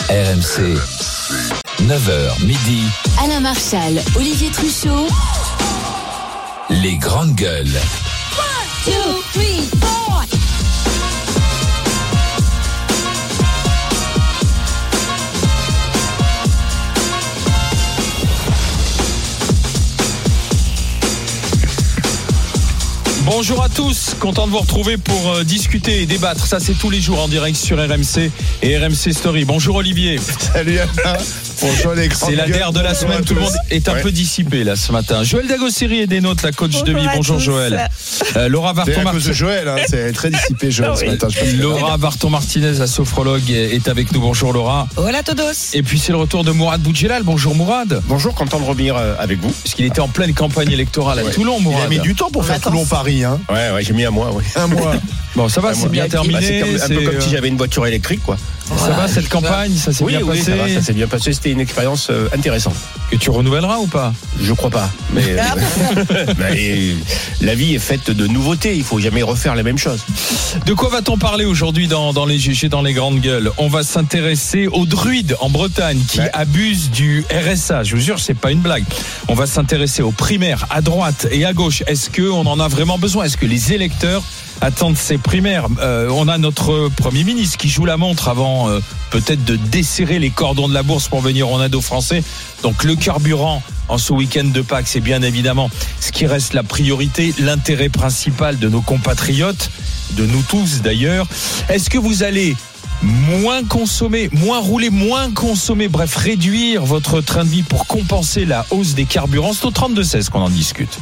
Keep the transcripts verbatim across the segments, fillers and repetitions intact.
R M C, neuf heures midi. Alain Marchal, Olivier Truchot. Les grandes gueules. one, two, three, four. Bonjour à tous, content de vous retrouver pour euh, discuter et débattre. Ça, c'est tous les jours en direct sur R M C et R M C Story. Bonjour Olivier. Salut Alain. Bonjour les grandes C'est la gueules. der de la Bonjour semaine, à tout le tous. monde est un Ouais. peu dissipé là ce matin. Joël Dagosseri est des nôtres, la coach Bonjour de vie. à Bonjour tous. Joël. Euh, Laura C'est à cause Varton-Martinez. de Joël, hein. C'est très dissipé Joël ce matin. Je pense que- Laura Varton-Martinez, la sophrologue, est avec nous. Bonjour Laura. Hola todos. Et puis c'est le retour de Mourad Boudjelal. Bonjour Mourad. Bonjour, content de revenir euh, avec vous. Puisqu'il était en pleine campagne électorale à Ouais. Toulon, Il Mourad. a mis du temps pour faire Vacances. Toulon-Paris, hein. Ouais, ouais, j'ai mis un mois. Ouais. Un mois. Bon, ça va, Un c'est mois. bien Bah, terminé. c'est comme- un c'est, peu comme euh, si j'avais une voiture électrique, quoi. Ça va cette campagne, ça s'est Oui, bien oui, passé. ça va, ça s'est bien passé. C'était une expérience euh, intéressante. Que tu renouvelleras ou pas? Je crois pas, mais euh, mais, la vie est faite de nouveautés. Il faut jamais refaire la même chose. De quoi va-t-on parler aujourd'hui dans, dans les G G, dans les grandes gueules? On va s'intéresser aux druides en Bretagne qui Ouais. abusent du R S A. Je vous jure, c'est pas une blague. On va s'intéresser aux primaires à droite et à gauche. Est-ce qu'on en a vraiment besoin? Est-ce que les électeurs attendent ces primaires? euh, On a notre Premier ministre qui joue la montre avant euh, peut-être de desserrer les cordons de la bourse pour venir en aide aux Français. Donc le carburant en ce week-end de Pâques, c'est bien évidemment ce qui reste la priorité, l'intérêt principal de nos compatriotes, de nous tous d'ailleurs. Est-ce que vous allez moins consommer, moins rouler, moins consommer, bref, réduire votre train de vie pour compenser la hausse des carburants? C'est au trente-deux seize qu'on en discute.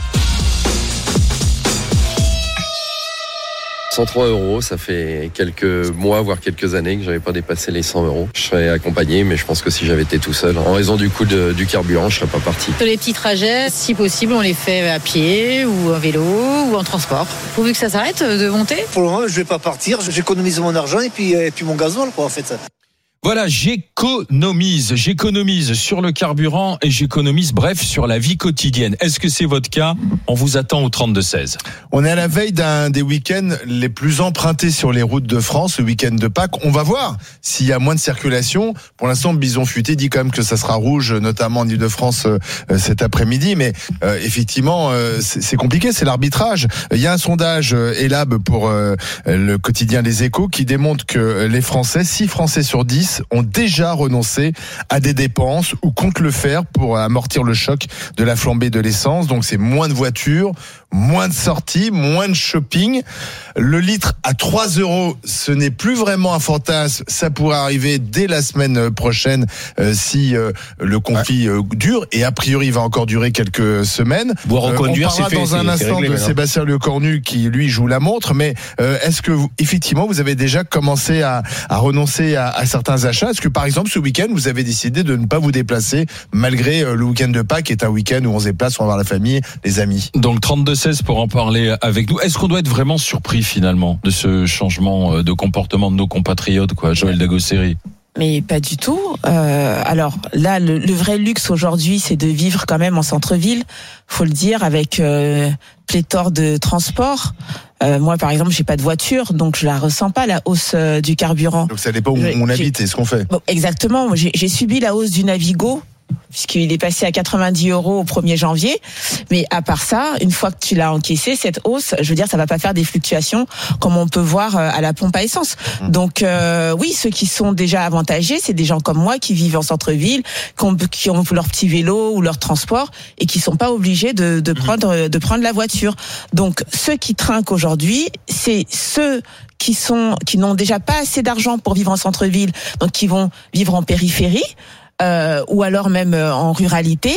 cent trois euros, ça fait quelques mois, voire quelques années que j'avais pas dépassé les cent euros. Je serais accompagné, mais je pense que si j'avais été tout seul, en raison du coût de, du carburant, je serais pas parti. Les petits trajets, si possible, on les fait à pied ou en vélo ou en transport. Pourvu que ça s'arrête de monter. Pour le moment, je vais pas partir. J'économise mon argent et puis, et puis mon gasoil, quoi, en fait. Voilà, j'économise, j'économise sur le carburant et j'économise, bref, sur la vie quotidienne. Est-ce que c'est votre cas? On vous attend au trente-deux seize. On est à la veille d'un des week-ends les plus empruntés sur les routes de France, le week-end de Pâques. On va voir s'il y a moins de circulation. Pour l'instant, Bison Futé dit quand même que ça sera rouge, notamment en Ile-de-France euh, cet après-midi. Mais euh, effectivement, euh, c'est, c'est compliqué, c'est l'arbitrage. Il y a un sondage euh, Elab pour euh, le quotidien Les Échos qui démontre que les Français, six Français sur dix, ont déjà renoncé à des dépenses ou comptent le faire pour amortir le choc de la flambée de l'essence. Donc c'est moins de voitures, moins de sorties, moins de shopping. Le litre à trois euros, ce n'est plus vraiment un fantasme. Ça pourrait arriver dès la semaine prochaine euh, si euh, le conflit euh, dure. Et a priori, il va encore durer quelques semaines. Boire en conduire, on parlera c'est fait, dans c'est- un c'est instant réglé de maintenant. Sébastien Lecornu qui, lui, joue la montre. Mais euh, est-ce que, vous, effectivement, vous avez déjà commencé à, à renoncer à, à certains achats? Est-ce que, par exemple, ce week-end, vous avez décidé de ne pas vous déplacer malgré euh, le week-end de Pâques qui est un week-end où on se déplace, on va voir la famille, les amis? Donc trente-deux seize pour en parler avec nous. Est-ce qu'on doit être vraiment surpris finalement de ce changement de comportement de nos compatriotes, quoi, Joël Dagosseri? Mais pas du tout. Euh, alors là, le, le vrai luxe aujourd'hui, c'est de vivre quand même en centre-ville. Faut le dire, avec euh, pléthore de transports. Euh, moi, par exemple, j'ai pas de voiture, donc je la ressens pas, la hausse euh, du carburant. Donc ça dépend où J'ai- on j'ai- habite et ce qu'on fait. Bon, exactement. Moi, J'ai, j'ai subi la hausse du Navigo, puisqu'il est passé à quatre-vingt-dix euros au premier janvier. Mais à part ça, une fois que tu l'as encaissé, cette hausse, je veux dire, ça va pas faire des fluctuations comme on peut voir à la pompe à essence. Donc euh, oui, ceux qui sont déjà avantagés, c'est des gens comme moi qui vivent en centre-ville, qui ont, qui ont leur petit vélo ou leur transport et qui sont pas obligés de, de prendre de prendre la voiture. Donc ceux qui trinquent aujourd'hui, c'est ceux qui sont qui n'ont déjà pas assez d'argent pour vivre en centre-ville, donc qui vont vivre en périphérie. Euh, ou alors même euh, en ruralité,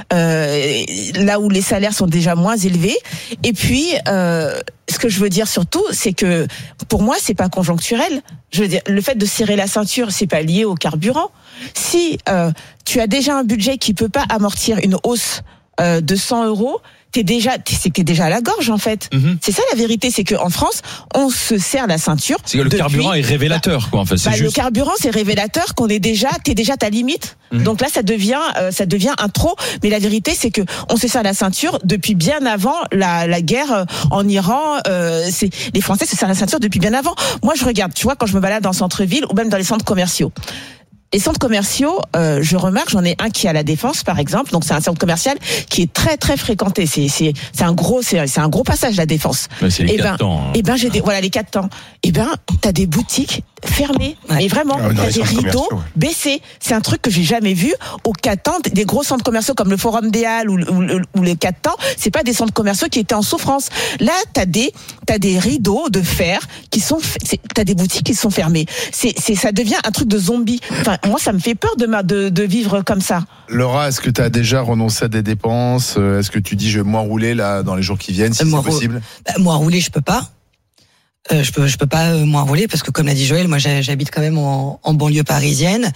euh, là où les salaires sont déjà moins élevés. Et puis, euh, ce que je veux dire surtout, c'est que pour moi, c'est pas conjoncturel. Je veux dire, le fait de serrer la ceinture, c'est pas lié au carburant. Si euh, tu as déjà un budget qui peut pas amortir une hausse euh, de cent euros, t'es déjà, c'est que t'es déjà à la gorge en fait. Mm-hmm. C'est ça la vérité, c'est qu'en France, on se serre la ceinture. C'est que le depuis- carburant est révélateur, quoi. En fait, c'est Bah, juste. Le carburant, c'est révélateur qu'on est déjà, t'es déjà à ta limite. Mhm. Donc là, ça devient, euh, ça devient un trop. Mais la vérité, c'est que on se serre la ceinture depuis bien avant la, la guerre euh, en Iran. Euh, c'est les Français se serrent la ceinture depuis bien avant. Moi, je regarde, tu vois, quand je me balade dans le centre-ville ou même dans les centres commerciaux. Les centres commerciaux, euh, je remarque, j'en ai un qui est à la Défense, par exemple. Donc c'est un centre commercial qui est très très fréquenté. C'est c'est c'est un gros c'est c'est un gros passage la Défense. Mais c'est les Et quatre ben temps. Hein. et ben j'ai des voilà les quatre temps. Et ben t'as des boutiques fermées. Ouais. Mais vraiment, Ah, dans t'as les des centres rideaux commerciaux, ouais. baissés. C'est un truc que j'ai jamais vu au quatre temps. Des gros centres commerciaux comme le Forum des Halles ou, ou, ou les quatre temps. C'est pas des centres commerciaux qui étaient en souffrance. Là t'as des t'as des rideaux de fer qui sont c'est, t'as des boutiques qui sont fermées. C'est c'est ça devient un truc de zombie. Enfin moi ça me fait peur de ma, de, de vivre comme ça. Laura, est-ce que tu as déjà renoncé à des dépenses? Est-ce que tu dis je vais moins rouler là dans les jours qui viennent si Moins c'est possible? Bah, moins rouler, je peux pas. Euh, je peux, je peux pas euh, moins rouler parce que comme l'a dit Joël, moi j'ai- j'habite quand même en, en banlieue parisienne.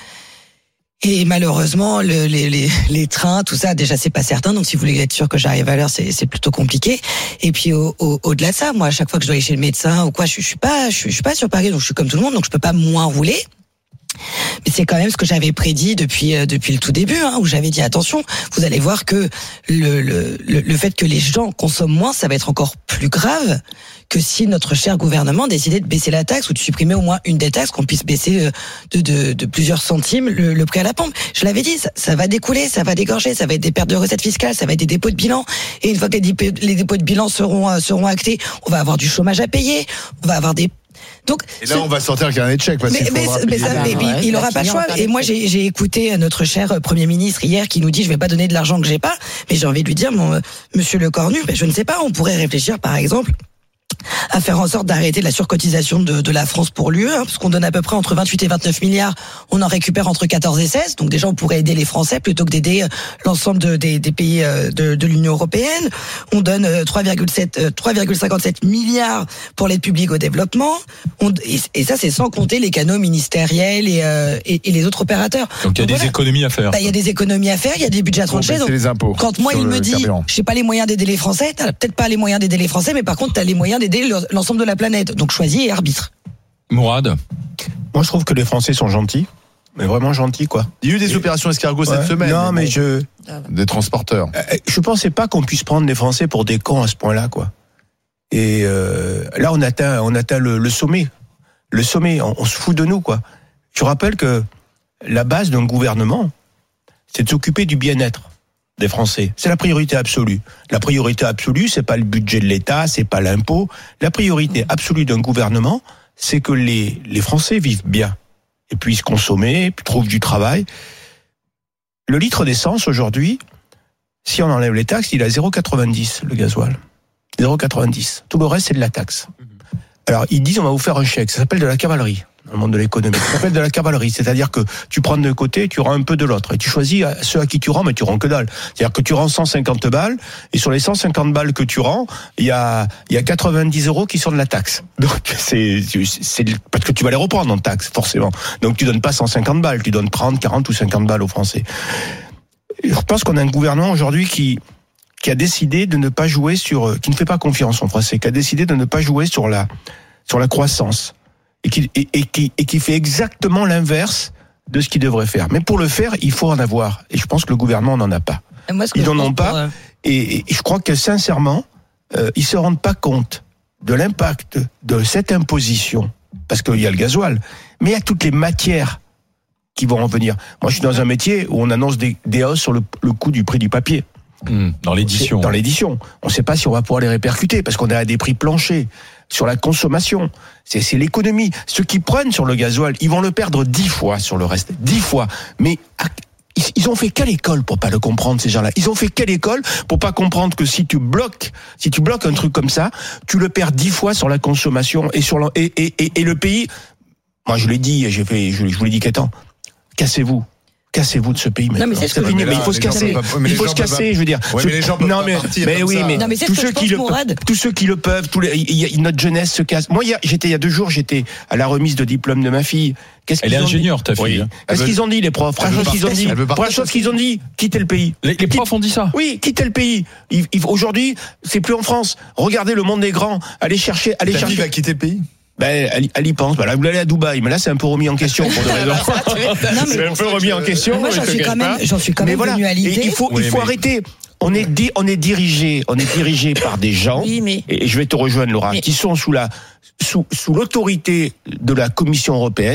Et malheureusement, le, les, les, les trains, tout ça, déjà c'est pas certain. Donc si vous voulez être sûr que j'arrive à l'heure, c'est, c'est plutôt compliqué. Et puis au, au, au-delà de ça, moi à chaque fois que je dois aller chez le médecin ou quoi, je, je suis pas, je, suis- je suis pas sur Paris, donc je suis comme tout le monde, donc je peux pas moins rouler. Mais c'est quand même ce que j'avais prédit depuis euh, depuis le tout début, hein, où j'avais dit attention, vous allez voir que le, le le le fait que les gens consomment moins, ça va être encore plus grave que si notre cher gouvernement décidait de baisser la taxe ou de supprimer au moins une des taxes, qu'on puisse baisser euh, de de, de plusieurs centimes le, le prix à la pompe. Je l'avais dit, ça, ça va découler, ça va dégorger, ça va être des pertes de recettes fiscales, ça va être des dépôts de bilan. Et une fois que les dépôts, les dépôts de bilan seront euh, seront actés, on va avoir du chômage à payer, on va avoir des donc, Et là, on va sortir le carnet de chèques parce mais, qu'il mais, faudra mais payer ça, des- mais ouais, il la aura pas le choix. cliente, Et moi, j'ai, j'ai écouté notre cher Premier ministre hier qui nous dit je vais pas donner de l'argent que j'ai pas. Mais j'ai envie de lui dire, mon, Monsieur Le Cornu, mais je ne sais pas. On pourrait réfléchir, par exemple, à faire en sorte d'arrêter la surcotisation de, de la France pour l'U E, hein, parce qu'on donne à peu près entre vingt-huit et vingt-neuf milliards, on en récupère entre quatorze et seize, donc déjà on pourrait aider les Français plutôt que d'aider l'ensemble de, des, des pays de, de l'Union européenne. On donne trois virgule sept, trois virgule cinquante-sept milliards pour l'aide publique au développement, on, et, et ça c'est sans compter les canaux ministériels et, euh, et, et les autres opérateurs. Donc il y a des voilà. économies à faire. Bah, il y a des économies à faire, il y a des budgets à Pour trancher. baisser donc- les impôts quand moi sur il le me dit, carburant. j'ai pas les moyens d'aider les Français, t'as peut-être pas les moyens d'aider les Français, mais par contre t'as les moyens d'aider l'ensemble de la planète. Donc choisis et arbitre. Mourad, Moi, je trouve que les Français sont gentils, mais vraiment gentils, quoi. Il y a eu des opérations escargots Ouais. cette semaine. Non, mais bon, je, des transporteurs. euh, je pensais pas qu'on puisse prendre les Français pour des cons à ce point-là, quoi. Et euh, là, on atteint, on atteint le, le sommet. Le sommet, on, on se fout de nous, quoi. Je rappelle que la base d'un gouvernement, c'est de s'occuper du bien-être des Français. C'est la priorité absolue. La priorité absolue, c'est pas le budget de l'État, c'est pas l'impôt. La priorité absolue d'un gouvernement, c'est que les, les Français vivent bien et puissent consommer, trouvent du travail. Le litre d'essence aujourd'hui, si on enlève les taxes, il est à zéro virgule quatre-vingt-dix le gasoil. zéro virgule quatre-vingt-dix. Tout le reste, c'est de la taxe. Alors, ils disent, on va vous faire un chèque. Ça s'appelle de la cavalerie dans le monde de l'économie. Ça s'appelle de la cavalerie. C'est-à-dire que tu prends d'un côté, tu rends un peu de l'autre. Et tu choisis ceux à qui tu rends, mais tu rends que dalle. C'est-à-dire que tu rends cent cinquante balles, et sur les cent cinquante balles que tu rends, il y a, il y a quatre-vingt-dix euros qui sont de la taxe. Donc, c'est, c'est, parce que tu vas les reprendre en taxe, forcément. Donc, tu donnes pas cent cinquante balles, tu donnes trente, quarante ou cinquante balles aux Français. Je pense qu'on a un gouvernement aujourd'hui qui, qui a décidé de ne pas jouer sur, qui ne fait pas confiance en Français, qui a décidé de ne pas jouer sur la, sur la croissance, et qui, et, et qui, et qui fait exactement l'inverse de ce qu'il devrait faire. Mais pour le faire, il faut en avoir. Et je pense que le gouvernement n'en a pas. Et moi, ce que Ils je n'en pense ont pour, pas. euh, Et, et je crois que sincèrement, euh, ils se rendent pas compte de l'impact de cette imposition, parce qu'il y a le gasoil, mais il y a toutes les matières qui vont en venir. Moi, je suis dans un métier où on annonce des, des hausses sur le, le coût du prix du papier. mmh, dans l'édition. Dans l'édition. On ne sait pas si on va pouvoir les répercuter, parce qu'on est à des prix planchers sur la consommation. C'est, c'est l'économie. Ceux qui prennent sur le gasoil, ils vont le perdre dix fois sur le reste. Dix fois. Mais ils, ils ont fait quelle école pour pas le comprendre, ces gens-là? Ils ont fait quelle école pour pas comprendre que si tu bloques, si tu bloques un truc comme ça, tu le perds dix fois sur la consommation et sur le, et, et, et, et le pays. Moi, je l'ai dit, j'ai fait, je, je vous l'ai dit qu'étant, cassez-vous. Cassez-vous de ce pays maintenant. mais c'est ce que je fini, dis. mais il faut se casser. Il faut se casser, je veux dire. Ouais, mais les gens peuvent non, pas mais, partir mais comme oui, ça. mais, Non, mais c'est tous ce que ceux je qui pense, le Mourad. tous ceux qui le peuvent, tous les, il y a, notre jeunesse se casse. Moi, il y a, j'étais il y a deux jours, j'étais à la remise de diplôme de ma fille. Qu'est-ce Elle qu'ils est ont ingénieure, dit ta fille. Oui. hein. Qu'est-ce Elle qu'ils ont dit, les profs? Première Elle chose veut qu'ils ont partir. dit. Elle veut partir. Première chose qu'ils ont dit, quittez le pays. Les, les profs ont dit ça. Oui, quittez le pays. Il, il, aujourd'hui, c'est plus en France. Regardez le monde des grands. Allez chercher, allez Ta fille chercher. va quitter le pays? Ben, elle, elle y pense. Ben, là, vous allez à Dubaï, mais là, c'est un peu remis en question pour des raisons. Non, mais C'est un peu remis en question. moi, j'en je te suis cache quand même, pas. j'en suis quand Mais même voilà, venu à Et l'idée. il faut, Oui, il faut mais- arrêter. On est, di- on est dirigé, on est dirigé par des gens. Oui, mais Et je vais te rejoindre, Laura, Mais- qui sont sous la, sous, sous l'autorité de la Commission européenne.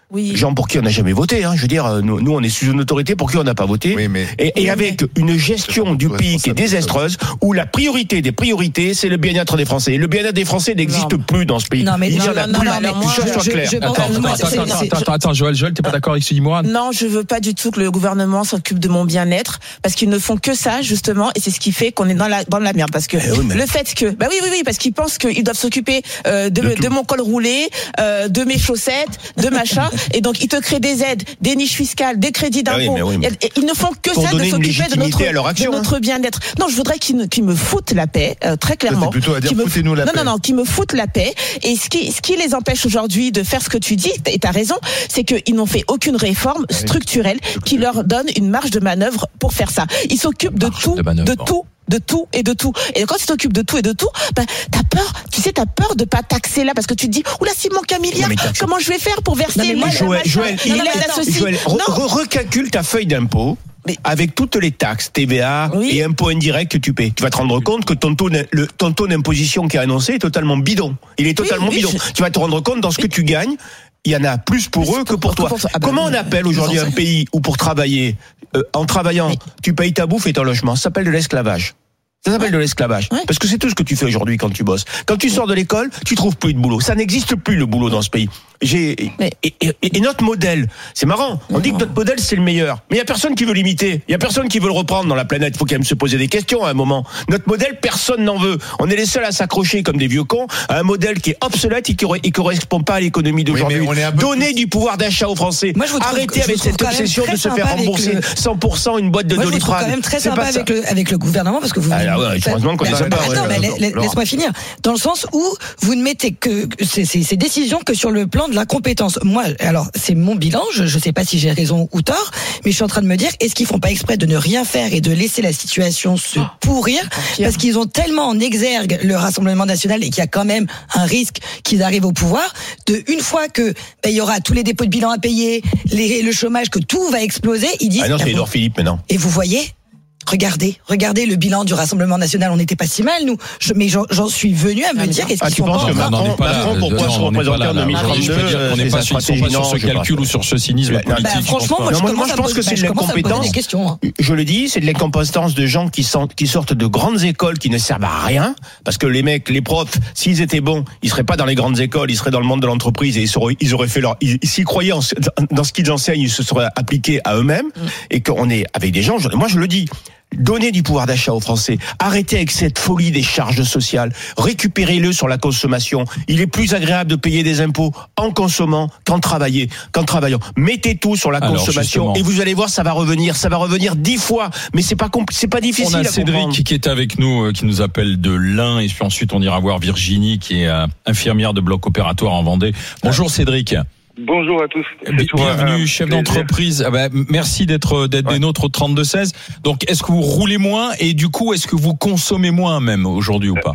Oui. Gens pour qui on n'a jamais voté. Hein. Je veux dire, nous, nous, on est sous une autorité pour qui on n'a pas voté. Oui, mais... Et, et avec une gestion du pays qui est désastreuse, où la priorité des priorités, c'est le bien-être des Français. Et le bien-être des Français n'existe non. plus dans ce pays. Non, mais Il y non, en a non, plus. non, non, Que moi, ça soit je- clair. je- je- Attends, Attends, moi, attends, c'est- attends, c'est- attends, attends, attends, Joël, Joël, t'es pas d'accord avec Sidi Mourad? Non, je veux pas du tout que le gouvernement s'occupe de mon bien-être parce qu'ils ne font que ça justement et c'est ce qui fait qu'on est dans la dans la merde parce que Eh oui, mais- le fait que bah oui oui oui parce qu'ils pensent qu'ils doivent s'occuper euh, de, De de, tout. mon col roulé, euh, de mes chaussettes, de machin et donc ils te créent des aides, des niches fiscales, des crédits Ah oui, d'impôt. mais oui, mais- Et- Ils ne font que Pour ça de donner une s'occuper de légitimité notre à leur action, de notre bien-être. Non, je voudrais qu'ils, me- qu'ils me foutent la paix euh, très clairement. Toi, t'es plutôt à dire Qu'ils me- foutez-nous la non, paix. Non non non, qui me foutent la paix et ce qui ce qui les empêche aujourd'hui de faire ce que tu dis et t'as raison, c'est qu'ils n'ont fait aucune réforme structurelle qui leur donne une marge de manœuvre pour faire ça. Ils s'occupent de Marge tout, de manœuvre, de bon. tout, de tout et de tout. Et quand tu t'occupes de tout et de tout, bah, t'as peur, tu sais, t'as peur de pas taxer là parce que tu te dis, oula, s'il manque un milliard, Non, mais taxe- comment je vais faire pour verser Non, mais l'aide moi, à Joël, machin, Joël, l'aide il- à ceci. Joël, re- Non. re- recalcule ta feuille d'impôt. Mais- Avec toutes les taxes, T V A Oui. et impôts indirects que tu paies. Tu vas te rendre compte que ton taux, d'im- le, ton taux d'imposition qui est annoncé est totalement bidon. Il est totalement oui, bidon. je- Tu vas te rendre compte dans ce que tu gagnes, il y en a plus pour eux que pour toi. pour toi. Ah bah Comment oui. on appelle aujourd'hui Ils en un savent. pays où pour travailler, euh, en travaillant, tu payes ta bouffe et ton logement? Ça s'appelle de l'esclavage. Ça s'appelle de l'esclavage. Ouais. Parce que c'est tout ce que tu fais aujourd'hui quand tu bosses. Quand tu sors de l'école, tu trouves plus de boulot. Ça n'existe plus le boulot dans ce pays. J'ai Mais- et, et- et notre modèle, c'est marrant. On dit que notre modèle c'est le meilleur, mais il y a personne qui veut l'imiter. Il y a personne qui veut le reprendre dans la planète. Il faut quand même se poser des questions à un moment. Notre modèle, personne n'en veut. On est les seuls à s'accrocher comme des vieux cons à un modèle qui est obsolète et qui ne correspond pas à l'économie d'aujourd'hui. Oui, mais on est un peu Donner tous- du pouvoir d'achat aux Français. Moi, je vous trouve- Arrêtez je avec vous trouve cette quand même obsession très de se faire sympa avec rembourser le- cent pour cent une boîte de Moi, je vous trouve Doliprane. quand même très C'est sympa pas ça. avec le, avec le gouvernement parce que vous. Ah, là, ouais, vous- heureusement qu'on est Bah, sympa, attends, ouais, mais ouais, la- la- Laurent. laisse-moi finir. Dans le sens où vous ne mettez que que ces, ces, ces décisions que sur le plan de la compétence. Moi, alors c'est mon bilan. Je ne sais pas si j'ai raison ou tort, mais je suis en train de me dire est-ce qu'ils font pas exprès de ne rien faire et de laisser la situation se pourrir parce qu'ils ont tellement en exergue le Rassemblement national et qu'il y a quand même un risque qu'ils arrivent au pouvoir. De une fois que ben, il y aura tous les dépôts de bilan à payer, les, le chômage, que tout va exploser, ils disent. Ah non, ah c'est bon. Édouard Philippe maintenant. Et vous voyez, regardez, regardez le bilan du Rassemblement national. On n'était pas si mal, nous. Je, mais j'en, j'en suis venu à me dire, est-ce Ah, qu'ils tu sont penses pas que en train- on n'en est pas là. Macron, pourquoi Non, se on n'est pas représenter là, en là. deux mille trente-deux, Je peux dire qu'on n'est c'est pas sa sur, ils sont stratégie, pas sur non, ce je sais pas. calcul ou sur ce cynisme Bah, politique. Bah, je pense franchement, pas. moi, je Non, moi, commence je à pense me que poser- c'est de bah, je commence à me poser l'incompétence. des questions, hein. Je le dis, c'est de l'incompétence de gens qui, sont, qui sortent de grandes écoles qui ne servent à rien. Parce que les mecs, les profs, s'ils étaient bons, ils seraient pas dans les grandes écoles, ils seraient dans le monde de l'entreprise et ils, seraient, ils auraient fait leur. Ils, s'ils croyaient en, dans ce qu'ils enseignent, ils se seraient appliqués à eux-mêmes. Et qu'on est avec des gens. Je, moi, je le dis. Donnez du pouvoir d'achat aux Français. Arrêtez avec cette folie des charges sociales. Récupérez-le sur la consommation. Il est plus agréable de payer des impôts en consommant qu'en travaillant. Qu'en travaillant. Mettez tout sur la Alors, consommation justement. et vous allez voir, ça va revenir. Ça va revenir dix fois. Mais c'est pas compl- c'est pas difficile On a à Cédric comprendre. qui est avec nous, euh, qui nous appelle de l'Ain, et puis ensuite on ira voir Virginie, qui est euh, infirmière de bloc opératoire en Vendée. Bonjour Cédric. Bonjour à tous. C'est Bi- toujours un Bienvenue, chef plaisir. d'entreprise. Ah bah, merci d'être d'être des nôtres au trente-deux seize. Donc, est-ce que vous roulez moins et du coup, est-ce que vous consommez moins même aujourd'hui ou pas?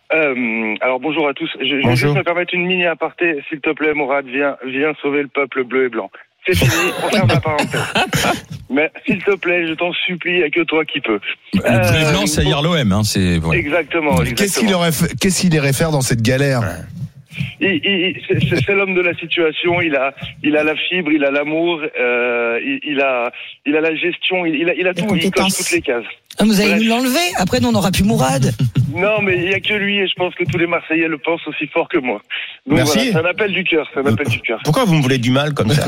Euh, alors bonjour à tous. Je, je vais Bonjour. juste me permettre une mini aparté, s'il te plaît, Mourad, viens, viens sauver le peuple bleu et blanc. C'est fini, on ferme la parenthèse. Mais s'il te plaît, je t'en supplie, il n'y a que toi qui peux. Le bleu et blanc, c'est hier l'O M. Hein, c'est voilà. Exactement. Qu'est-ce exactement. qu'il aurait fait- qu'est-ce qu'il irait faire dans cette galère? Il, il, c'est, c'est- c'est l'homme de la situation. Il a, il a la fibre, il a l'amour, euh, il, il a, il a la gestion, il, il a, il a Les tout. Il coche compétences. toutes les cases. Ah, vous allez Bref. nous l'enlever. Après, nous, on n'aura plus Mourad. Non, mais il n'y a que lui, et je pense que tous les Marseillais le pensent aussi fort que moi. Donc Merci. voilà, c'est un appel du cœur. C'est un appel du cœur. Pourquoi vous me voulez du mal comme ça?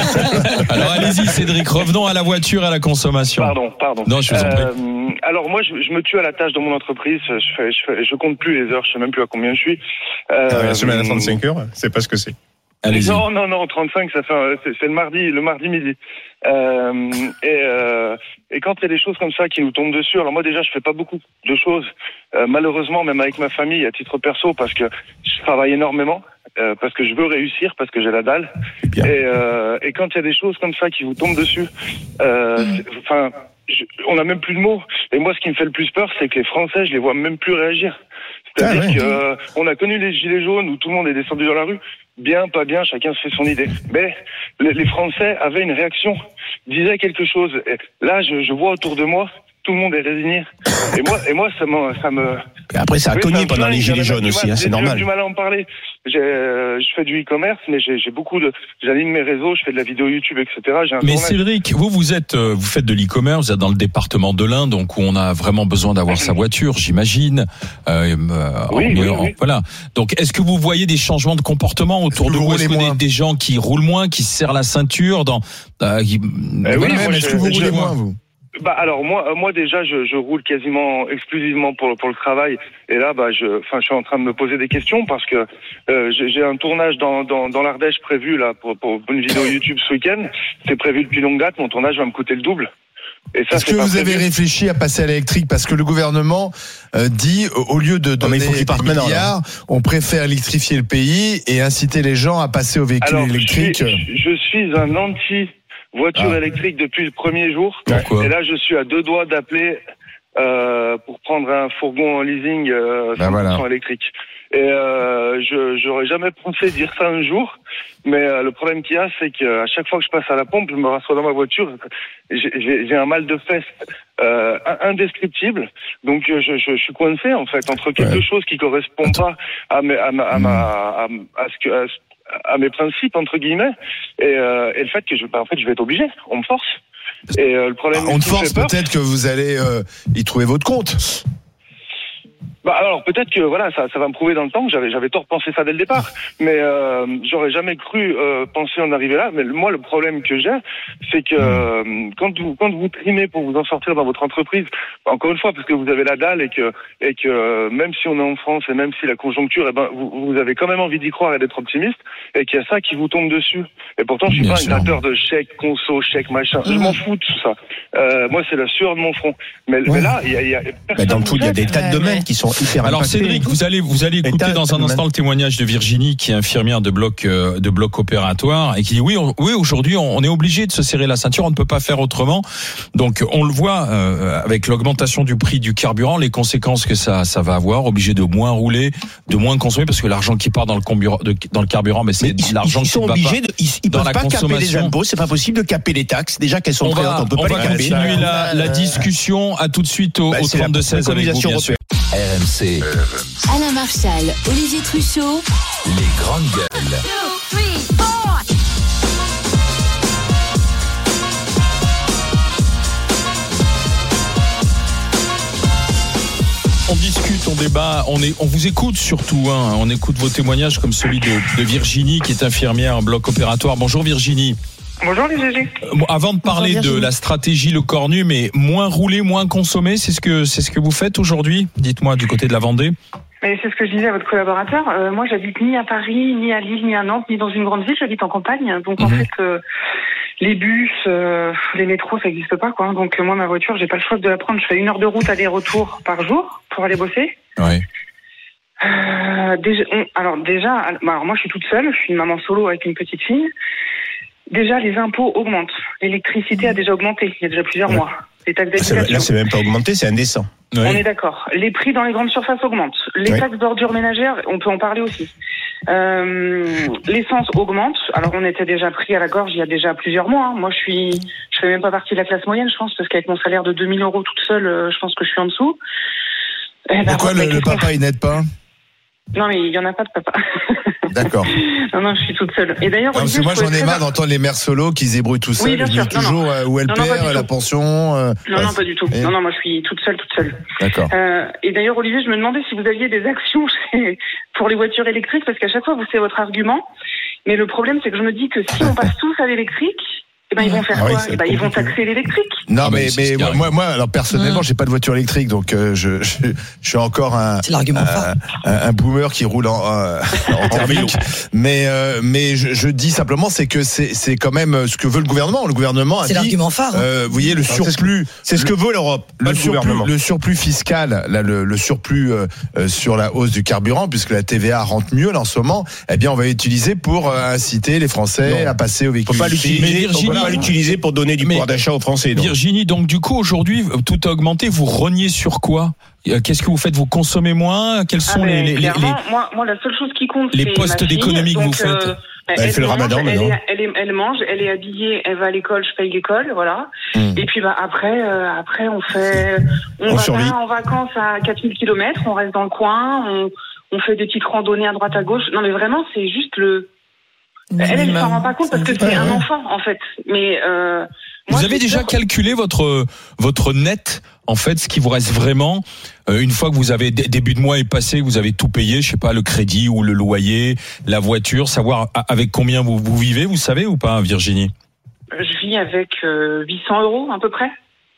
Alors, allez-y, Cédric. Revenons à la voiture et à la consommation. Pardon, pardon. Non, je vous en prie. Euh, alors moi, je, je me tue à la tâche dans mon entreprise. Je fais, je fais, je compte plus les heures. Je sais même plus à combien je suis. Euh, Ah, la semaine à trente-cinq heures, c'est pas ce que c'est. Allez-y. Non, non, non, trente-cinq, ça fait, un- c'est, c'est le mardi, le mardi midi. Euh, et, euh, et quand il y a des choses comme ça qui nous tombent dessus, alors moi déjà, je fais pas beaucoup de choses. Euh, malheureusement, même avec ma famille, à titre perso, parce que je travaille énormément, euh, parce que je veux réussir, parce que j'ai la dalle. Bien. Et, euh, et quand il y a des choses comme ça qui vous tombent dessus, euh, c'est- enfin, je- on a même plus de mots. Et moi, ce qui me fait le plus peur, c'est que les Français, je les vois même plus réagir. C'est-à-dire Ah ouais. que euh, on a connu les gilets jaunes où tout le monde est descendu dans la rue. Bien, pas bien, chacun se fait son idée. Mais les, les Français avaient une réaction, disaient quelque chose. Et là, je, je vois autour de moi, tout le monde est résigné. Et moi, et moi, ça me, ça me. Et après, ça a oui, cogné ça pendant me les flingue, gilets j'avais jaunes du aussi, mal- hein, c'est j'ai normal. du mal à en parler. J'ai, euh, je fais du e-commerce, mais j'ai, j'ai beaucoup de, j'anime mes réseaux, je fais de la vidéo YouTube, et cetera. J'ai un Mais tournage. Cédric, vous, vous êtes, euh, vous faites de l'e-commerce, vous êtes dans le département de l'Ain, donc où on a vraiment besoin d'avoir sa voiture, j'imagine. Euh, euh, Oui, en- oui, en- oui. Voilà. Donc, est-ce que vous voyez des changements de comportement autour que de vous vous? Est-ce roulez que des, moins des gens qui roulent moins, qui se serrent la ceinture dans, euh, qui- Eh oui, voilà. moi, Est-ce je- que vous je- roulez moins, vous? Bah alors moi, euh, moi déjà, je, je roule quasiment exclusivement pour pour le travail. Et là, bah je, enfin, je suis en train de me poser des questions parce que euh, j'ai, j'ai un tournage dans dans, dans l'Ardèche prévu là pour pour une vidéo YouTube ce week-end. C'est prévu depuis longue date. Mon tournage va me coûter le double. Et ça, Est-ce c'est que pas vous prévu. avez réfléchi à passer à l'électrique parce que le gouvernement euh, dit au au lieu de Non, mais donner il faut qu'il des parte maintenant, milliards, on préfère électrifier le pays et inciter les gens à passer aux véhicules Alors, je électriques. suis, je suis un anti voiture Ah. électrique depuis le premier jour. Pourquoi Et là, je suis à deux doigts d'appeler euh, pour prendre un fourgon en leasing euh, Ben cent pour cent voilà. électrique. Et euh, je j'aurais jamais pensé dire ça un jour, mais euh, le problème qu'il y a, c'est qu'à chaque fois que je passe à la pompe, je me rassois dans ma voiture, j'ai, j'ai, j'ai un mal de fesses euh, indescriptible. Donc euh, je, je, je suis coincé en fait entre quelque Ouais. chose qui correspond pas à mes à ma à, ma, à, à ce que à, ce- à mes principes entre guillemets et, euh, et le fait que je bah, en fait je vais être obligé, on me force. Et euh, le problème, Ah, on te qui me force fait peur, peut-être que vous allez euh, y trouver votre compte. Bah alors peut-être que voilà ça ça va me prouver dans le temps que j'avais j'avais tort de penser ça dès le départ, mais euh, j'aurais jamais cru euh, penser en arriver là. Mais moi le problème que j'ai, c'est que euh, quand vous quand vous trimez pour vous en sortir dans votre entreprise, encore une fois parce que vous avez la dalle et que et que euh, même si on est en France et même si la conjoncture, eh ben vous, vous avez quand même envie d'y croire et d'être optimiste et qu'il y a ça qui vous tombe dessus. Et pourtant je suis Bien pas sûr. un gratteur de chèques, conso, chèques, machin. Je m'en fous de tout ça. Euh, moi c'est la sueur de mon front. Mais, mais là il y a, il y a Mais dans le tout, il y a des tas de Ouais, domaines mais- qui sont hyper Alors impactés. Cédric, vous allez vous allez Et écouter t'as- dans un t'as- instant le témoignage de Virginie, qui est infirmière de bloc euh, de bloc opératoire et qui dit oui on- oui aujourd'hui on, on est obligé de se serrer la ceinture, on ne peut pas faire autrement. Donc on le voit euh, avec l'augmentation du prix du carburant, les conséquences que ça ça va avoir, obligé de moins rouler, de moins consommer parce que l'argent qui part dans le carburant de- dans le carburant, mais c'est Mais ils, l'argent ils qui sont ne va obligés, pas de, ils, ils dans peuvent la pas caper les consommation. impôts, c'est pas possible de caper les taxes. Déjà qu'elles sont On très va, hautes, on peut on pas va les caper. continuer la, la discussion. À tout de suite au, Bah, au c'est la trente-deux seize avec vous, préconisation bien sûr. européenne. R M C, Alain Marchal, Olivier Truchot. les grandes gueules. On discute, on débat, on, est, on vous écoute surtout. Hein. On écoute vos témoignages comme celui de, de Virginie qui est infirmière en bloc opératoire. Bonjour Virginie. Bonjour les G G. Euh, bon, avant de parler Bonjour, de Virginie. la stratégie Le Cornu, mais moins rouler, moins consommer, c'est ce que c'est ce que vous faites aujourd'hui. Dites-moi du côté de la Vendée. Mais c'est ce que je disais à votre collaborateur. Euh, moi, j'habite ni à Paris, ni à Lille, ni à Nantes, ni dans une grande ville. J'habite en campagne. Donc en Mhm. fait, euh, les bus, euh, les métros, ça n'existe pas, quoi. Donc euh, moi, ma voiture, j'ai pas le choix de la prendre. Je fais une heure de route aller-retour par jour pour aller bosser. Oui. Euh, déjà, on- alors déjà, bah, alors moi, je suis toute seule. Je suis une maman solo avec une petite fille. Déjà, les impôts augmentent. L'électricité a déjà augmenté. Il y a déjà plusieurs Ouais. mois. Les taxes C'est- d'habitation. Là, c'est même pas augmenté, c'est indécent. Oui. On est d'accord. Les prix dans les grandes surfaces augmentent. Les Oui. taxes d'ordures ménagères, on peut en parler aussi. Euh, L'essence augmente. Alors, on était déjà pris à la gorge il y a déjà plusieurs mois. hein. Moi, je suis, je fais même pas partie de la classe moyenne, je pense, parce qu'avec mon salaire de deux mille euros toute seule, euh, je pense que je suis en dessous. Eh ben, Pourquoi ouais, le, le qu'est-ce qu'on papa il n'aide pas? fait Non, mais il y en a pas de papa. D'accord. non, non, je suis toute seule. Et d'ailleurs, Non, parce Olivier, que moi je j'en trouvais ai très marre d'entendre les mères solo qui se débrouillent tout seuls. Oui, bien Je sûr. dis Non, toujours non. euh, où elle Non, non, pas perd du la tout. pension. euh, Non, ouais, non, pas du tout. et- Non, non, moi, je suis toute seule, toute seule. D'accord. Euh, et d'ailleurs, Olivier, je me demandais si vous aviez des actions chez- pour les voitures électriques, parce qu'à chaque fois, vous c'est votre argument. Mais le problème, c'est que je me dis que si on passe tous à l'électrique, eh ben, ils vont faire Ah oui, quoi c'est Eh ben, ils vont compliqué. taxer l'électrique. Non, Ah bah, mais, c'est ce mais qui arrive. moi, moi, alors personnellement, j'ai pas de voiture électrique, donc euh, je, je, je suis encore un, C'est l'argument un, phare. un, un boomer qui roule en, euh, en thermique. Mais, euh, mais je, je dis simplement, c'est que c'est, c'est quand même ce que veut le gouvernement. Le gouvernement a C'est dit, l'argument phare. hein. euh, vous voyez, le c'est ce que- surplus, C'est ce que veut l'Europe, pas le le surplus, gouvernement. le surplus fiscal, là, le, le surplus euh, euh, sur la hausse du carburant, puisque la T V A rentre mieux là, en ce moment, eh bien, on va l'utiliser pour euh, inciter les Français Non. à passer aux On véhicules. peut pas électriques. Mais l'utiliser, on Virginie- peut pas l'utiliser pour donner du Mais- pouvoir d'achat aux Français. donc. Virginie, donc du coup aujourd'hui tout a augmenté. Vous reniez sur quoi? Euh, Qu'est-ce que vous faites? Vous consommez moins? Quels sont Ah, les, ben, les, les- clairement, moi, moi, la seule chose qui compte, les c'est postes ma fille. d'économie que vous Donc, faites. euh, Elle, elle fait le mange, ramadan elle, maintenant. est, elle, est, elle mange, elle est habillée, elle va à l'école, je paye l'école, voilà. Mmh. Et puis bah après, euh, après on fait, on, On va survit. pas en vacances à quatre mille kilomètres, on reste dans le coin, on, on fait des petites randonnées à droite à gauche. Non mais vraiment, c'est juste le. Elle, elle s'en rend pas compte parce que c'est un enfant en fait. Mais euh, vous moi, avez déjà sûr... calculé votre votre net, en fait, ce qui vous reste vraiment euh, une fois que vous avez début de mois est passé, que vous avez tout payé, je sais pas, le crédit ou le loyer, la voiture, savoir avec combien vous vous vivez, vous savez ou pas, Virginie? Je vis avec euh, huit cents euros à peu près.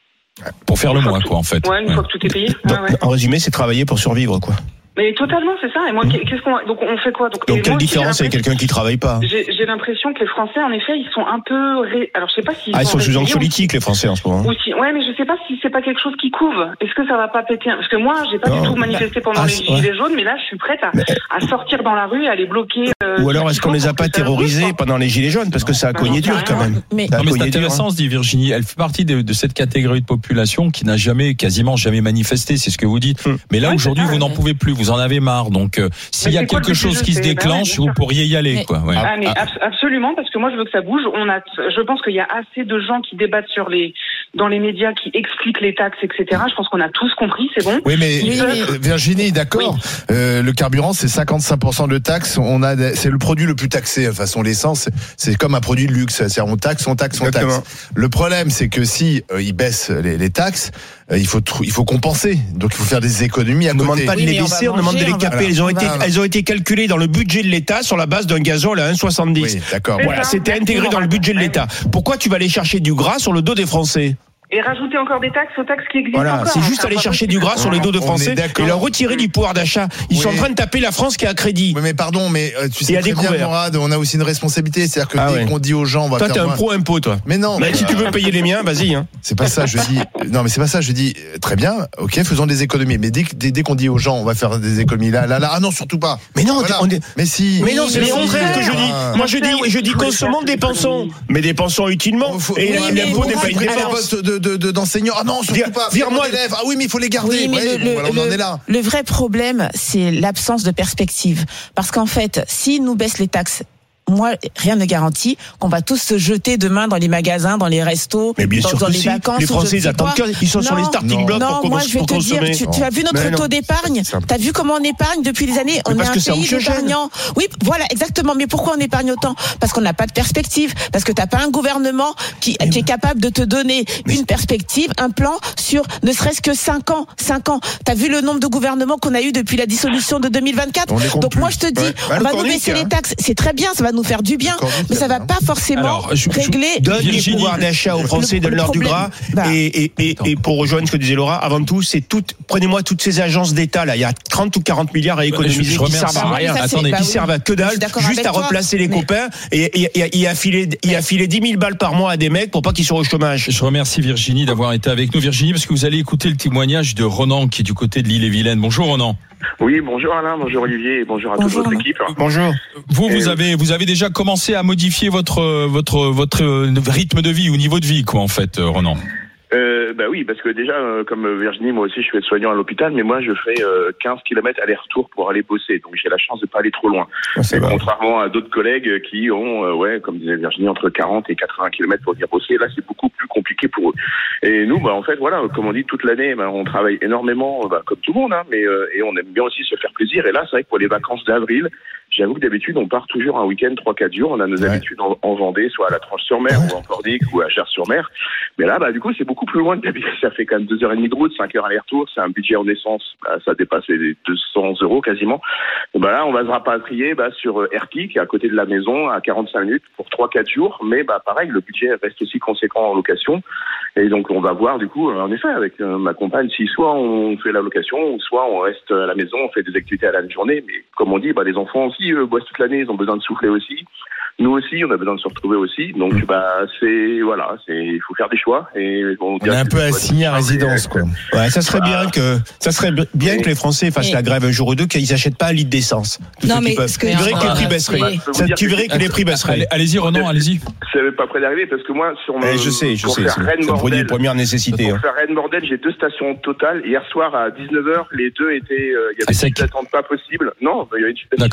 Pour faire une le mois, tout... quoi, en fait. Ouais, une ouais. fois que tout est payé. Donc, ouais, ouais. En résumé, c'est travailler pour survivre, quoi. Mais totalement, c'est ça. Et moi, qu'est-ce qu'on donc on fait quoi? Donc, donc quelle moi, différence avec quelqu'un qui travaille pas? J'ai, j'ai l'impression que les Français, en effet, ils sont un peu. Ré... Alors, je sais pas si. Ah, ils sont, sont sous anxiolytique, ou... les Français en ce moment. Aussi. Ouais, mais je sais pas si c'est pas quelque chose qui couve. Est-ce que ça va pas péter? Parce que moi, j'ai pas non, du tout manifesté pendant ah, les gilets ouais. jaunes, mais là, je suis prête à, mais... à sortir dans la rue, à les bloquer. Euh, ou alors, est-ce qu'on les a pas terrorisés pendant les gilets jaunes parce que ça a cogné dur quand même. Mais, non, mais c'est intéressant, se dit Virginie. Elle fait partie de, de cette catégorie de population qui n'a jamais, quasiment jamais manifesté. C'est ce que vous dites. Mais là, aujourd'hui, vous n'en pouvez plus. Vous en avez marre. Donc, Donc, euh, s'il y a quelque chose qui se déclenche, vous pourriez y aller, quoi. Ouais. Ah, mais ab- absolument, parce que moi, je veux que ça bouge. On a, je pense qu'il y a assez de gens qui débattent sur les, dans les médias, qui expliquent les taxes, et cetera. Je pense qu'on a tous compris, c'est bon. Oui, mais oui, euh, Virginie, d'accord. Oui. Euh, le carburant, c'est cinquante-cinq pour cent de taxes. On a, c'est le produit le plus taxé. De toute façon, l'essence, c'est comme un produit de luxe. C'est-à-dire, on taxe, on taxe, on Exactement. taxe. Le problème, c'est que si euh, ils baissent les, les taxes, euh, il faut, il faut compenser. Donc, il faut faire des économies à on côté. On ne demande pas de oui, les baisser, on, on demande de les caper. Elles ont été, elles ont été calculées dans le budget de l'État sur la base d'un gasoil à un virgule soixante-dix. Oui, d'accord. Voilà, c'était intégré dans le budget de l'État. Pourquoi tu vas aller chercher du gras sur le dos des Français? Et rajouter encore des taxes aux taxes qui existent voilà, encore. C'est juste aller chercher du gras sur les dos de Français et leur retirer du pouvoir d'achat. Ils oui. sont en train de taper la France qui a crédit. Oui, mais pardon, mais tu sais très bien, Morad, on a aussi une responsabilité. C'est-à-dire que ah dès ouais. qu'on dit aux gens, on va toi, faire... Toi, t'es un pro-impôt, toi. Mais non. Mais si tu veux payer les miens, vas-y. Hein. C'est pas ça, je dis... Non, mais c'est pas ça, je dis, très bien, ok, faisons des économies. Mais dès, dès, dès qu'on dit aux gens, on va faire des économies là, là, là, ah non, surtout pas. Mais non, voilà. on est... mais si. Mais non, c'est le contraire que je dis. Moi, je dis, je dis consommons, dépensons. Mais dépensons utilement. Et l'impôt n'est pas une dépense. D'enseignants. Ah non, surtout pas. Vire-moi d'élèves. Ah oui, mais il faut les garder. Oui, mais ouais, le, voilà, le, on en est là. Le vrai problème, c'est l'absence de perspective. Parce qu'en fait, s'ils nous baissent les taxes, moi, rien ne garantit qu'on va tous se jeter demain dans les magasins, dans les restos, mais bien dans, sûr dans que les si. vacances. Les Français, ils attendent qu'ils sont non, sur les starting blocks non, pour, moi, je vais pour te consommer. Dire, tu, tu as vu notre taux d'épargne? T'as vu comment on épargne depuis des années? Mais on est un que pays d'épargnants. Oui, voilà, exactement. Mais pourquoi on épargne autant? Parce qu'on n'a pas de perspective. Parce que t'as pas un gouvernement qui, qui est capable de te donner mais... une perspective, un plan sur ne serait-ce que cinq ans. cinq ans. T'as vu le nombre de gouvernements qu'on a eu depuis la dissolution de deux mille vingt-quatre? Donc moi, je te dis, ouais. on va nous baisser les taxes. C'est très bien, ça va nous faire du bien. Mais ça va pas forcément Alors, je, régler. Je donne du pouvoir d'achat aux Français, donne-leur du gras. Bah. Et, et, et, et pour rejoindre ce que disait Laura, avant tout, c'est tout. Prenez-moi toutes ces agences d'État là. Il y a trente ou quarante milliards à économiser je, je qui servent à rien. Ça, Attendez, bah, qui oui. servent à que dalle, juste à replacer les mais... copains et, et, et, et à filer, et à filer dix mille balles par mois à des mecs pour pas qu'ils soient au chômage. Je remercie Virginie d'avoir été avec nous, Virginie, parce que vous allez écouter le témoignage de Ronan qui est du côté de l'Ille-et-Vilaine. Bonjour Ronan. Oui, bonjour Alain, bonjour Olivier et bonjour à bonjour. toute votre équipe. Bonjour. Vous, vous avez, vous avez déjà commencé à modifier votre, votre, votre rythme de vie ou niveau de vie, quoi, en fait, Ronan. Euh, bah oui, parce que déjà, euh, comme Virginie, moi aussi, je suis soignant à l'hôpital, mais moi, je fais euh, quinze kilomètres aller-retour pour aller bosser, donc j'ai la chance de pas aller trop loin. Ah, et contrairement à d'autres collègues qui ont, euh, ouais, comme disait Virginie, entre quarante et quatre-vingts kilomètres pour venir bosser, là, c'est beaucoup plus compliqué pour eux. Et nous, bah en fait, voilà, comme on dit, toute l'année, bah, on travaille énormément, bah, comme tout le monde, hein, mais euh, et on aime bien aussi se faire plaisir. Et là, c'est vrai que pour les vacances d'avril, j'avoue que d'habitude, on part toujours un week-end trois quatre jours. On a nos ouais. habitudes en, en Vendée, soit à la Tranche-sur-Mer, ouais. ou en Pordic, ou à Gers-sur-Mer. Mais là, bah, du coup, c'est beaucoup plus loin de d'habitude. Ça fait quand même deux heures et demie de route, cinq heures aller-retour. C'est un budget en essence, bah, ça dépasse les deux cents euros quasiment. Et bah là, on va se rapatrier, bah, sur Erquy, qui est à côté de la maison, à quarante-cinq minutes, pour trois quatre jours. Mais, bah, pareil, le budget reste aussi conséquent en location. Et donc, on va voir, du coup, en effet, avec euh, ma compagne, si soit on fait la location, ou soit on reste à la maison, on fait des activités à la journée. Mais, comme on dit, bah, les enfants aussi, euh, bossent toute l'année. Ils ont besoin de souffler aussi. Nous aussi, on a besoin de se retrouver aussi. Donc, mmh. bah, c'est, voilà, c'est, il faut faire des choix. Et on, on est un peu assigné à résidence, quoi. Ouais, ça serait bien que, ça serait bien et que les Français fassent et la grève un jour ou deux, qu'ils n'achètent pas un litre d'essence. Non, mais ce que tu verrais que les prix baisseraient. Tu verrais que les prix baisseraient. Allez-y, Renan, allez-y. C'est pas près d'arriver parce que moi, sur mon, je sais, je sais, c'est un produit de première nécessité. Pour faire Rennes-Bordel, j'ai deux stations Total. Hier soir, à dix-neuf heures, les deux étaient, il y avait une attente pas possible. Non, il y avait une place.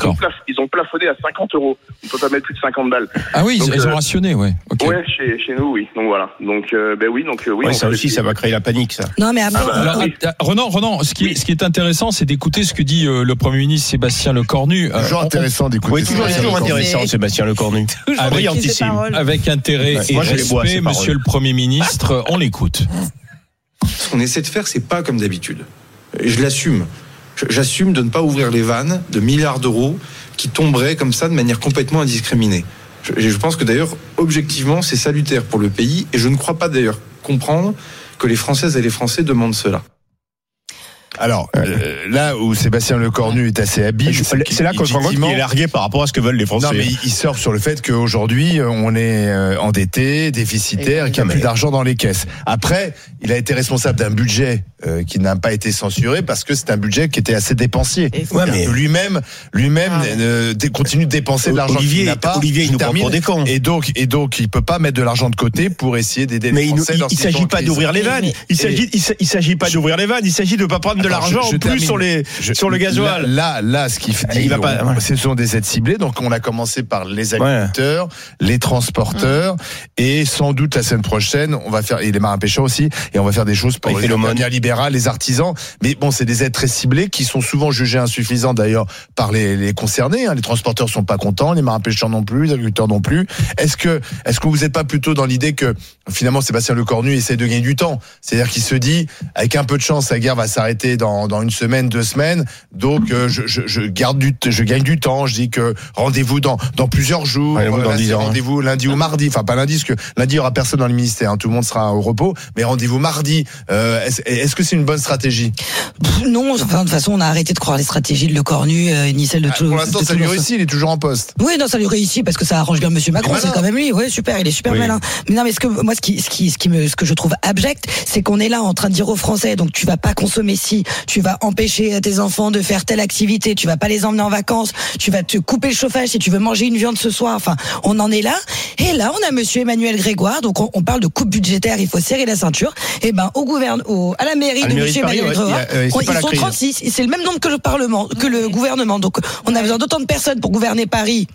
ils ont plafonné à cinquante euros. On peut pas mettre plus de cinquante balles. Ah oui, donc, ils euh, ont rationné, ouais. Okay. Ouais, chez, chez nous, oui. Donc voilà. Donc, euh, ben oui, donc euh, oui. Ouais, ça aussi, ça va créer la panique, ça. Non, mais après, Ah bah, Alors, oui. euh, Renan, Renan, ce qui, est, ce qui est intéressant, c'est d'écouter ce que dit euh, le Premier ministre Sébastien Lecornu. Euh, Toujours on- intéressant d'écouter. Oui, toujours, Sébastien toujours Lecornu. intéressant, Sébastien Lecornu. Avec- Brillantissime. Avec intérêt Ouais, et moi, je les bois, respect, ces paroles. Monsieur le Premier ministre, on l'écoute. Ce qu'on essaie de faire, c'est pas comme d'habitude. Et je l'assume. Je- J'assume de ne pas ouvrir les vannes de milliards d'euros qui tomberaient comme ça de manière complètement indiscriminée. Je, je pense que d'ailleurs, objectivement, c'est salutaire pour le pays et je ne crois pas d'ailleurs comprendre que les Françaises et les Français demandent cela. Alors, euh, là où Sébastien Lecornu est assez habile, C'est là qu'on se rend compte qu'il est largué par rapport à ce que veulent les Français. Non, mais il sort sur le fait qu'aujourd'hui, on est euh, endetté, déficitaire, et qu'il n'y a plus d'argent dans les caisses. Après, il a été responsable d'un budget euh, qui n'a pas été censuré parce que c'est un budget qui était assez dépensier. Ouais, mais- Lui-même, lui-même Ah. euh, dé- continue de dépenser de l'argent Olivier- qu'il n'a pas. Olivier, il nous prend termine. pour des cons. Et donc, et donc, il peut pas mettre de l'argent de côté pour essayer d'aider Mais les il ne Français. il, il s'agit pas d'ouvrir les vannes. Il s'agit, il, s- il s'agit pas d'ouvrir les vannes. Il s'agit de pas prendre de Attends, l'argent je- je en plus termine. sur les Je- sur le gasoil. Là, là, là, ce qu'il dit, Il va pas- on- voilà. ce sont des aides ciblées. Donc, on a commencé par les agriculteurs, les transporteurs, et sans doute la semaine prochaine, on va faire, et les marins pêcheurs aussi, et on va faire des choses pour Avec les les l'aumône. infirmières libérales, les artisans. Mais bon, c'est des aides très ciblées qui sont souvent jugées insuffisantes d'ailleurs par les, les concernés. Hein. Les transporteurs sont pas contents, les marins pêcheurs non plus, les agriculteurs non plus. Est-ce que, est-ce que vous n'êtes pas plutôt dans l'idée que finalement Sébastien Lecornu essaie de gagner du temps? C'est-à-dire qu'il se dit, avec un peu de chance, la guerre va s'arrêter dans, dans une semaine, deux semaines. Donc, euh, je, je, je garde du, je gagne du temps. Je dis que rendez-vous dans, dans plusieurs jours. Rendez-vous dans Là, dix c'est ans, hein. rendez-vous lundi ou mardi. Enfin, pas lundi, parce que lundi, il y aura personne dans le ministère. Hein. Tout le monde sera au repos. Mais rendez-vous mardi. Euh, est-ce, est-ce que c'est une bonne stratégie? Pff, non, enfin, de toute façon, on a arrêté de croire les stratégies de Lecornu, euh, ni celles de Ah, tout. Pour l'instant, de ça tout lui le- réussit. Il est toujours en poste. Oui, non, ça lui réussit parce que ça arrange bien Monsieur Macron. Il est C'est malin. quand même lui. Oui, super. Il est super Oui. malin. Mais non, mais ce que moi, ce qui, ce qui, ce qui me, ce que je trouve abject, c'est qu'on est là en train de dire aux Français, donc tu vas pas consommer ci, tu vas empêcher tes enfants de faire telle activité, tu vas pas les emmener en vacances, tu vas te couper le chauffage si tu veux manger une viande ce soir. Enfin, on en est là. Et là, on a Monsieur Emmanuel Grégoire. Donc, on, on parle de coupe budgétaire. Il faut serrer la ceinture. Et ben, au gouverne, au, à la mairie À la de mairie Monsieur de Paris, Emmanuel ouais, Grégoire, il y a, euh, c'est on- pas ils la sont crise. trente-six. C'est le même nombre que le Parlement, que le gouvernement. Donc, on a besoin d'autant de personnes pour gouverner Paris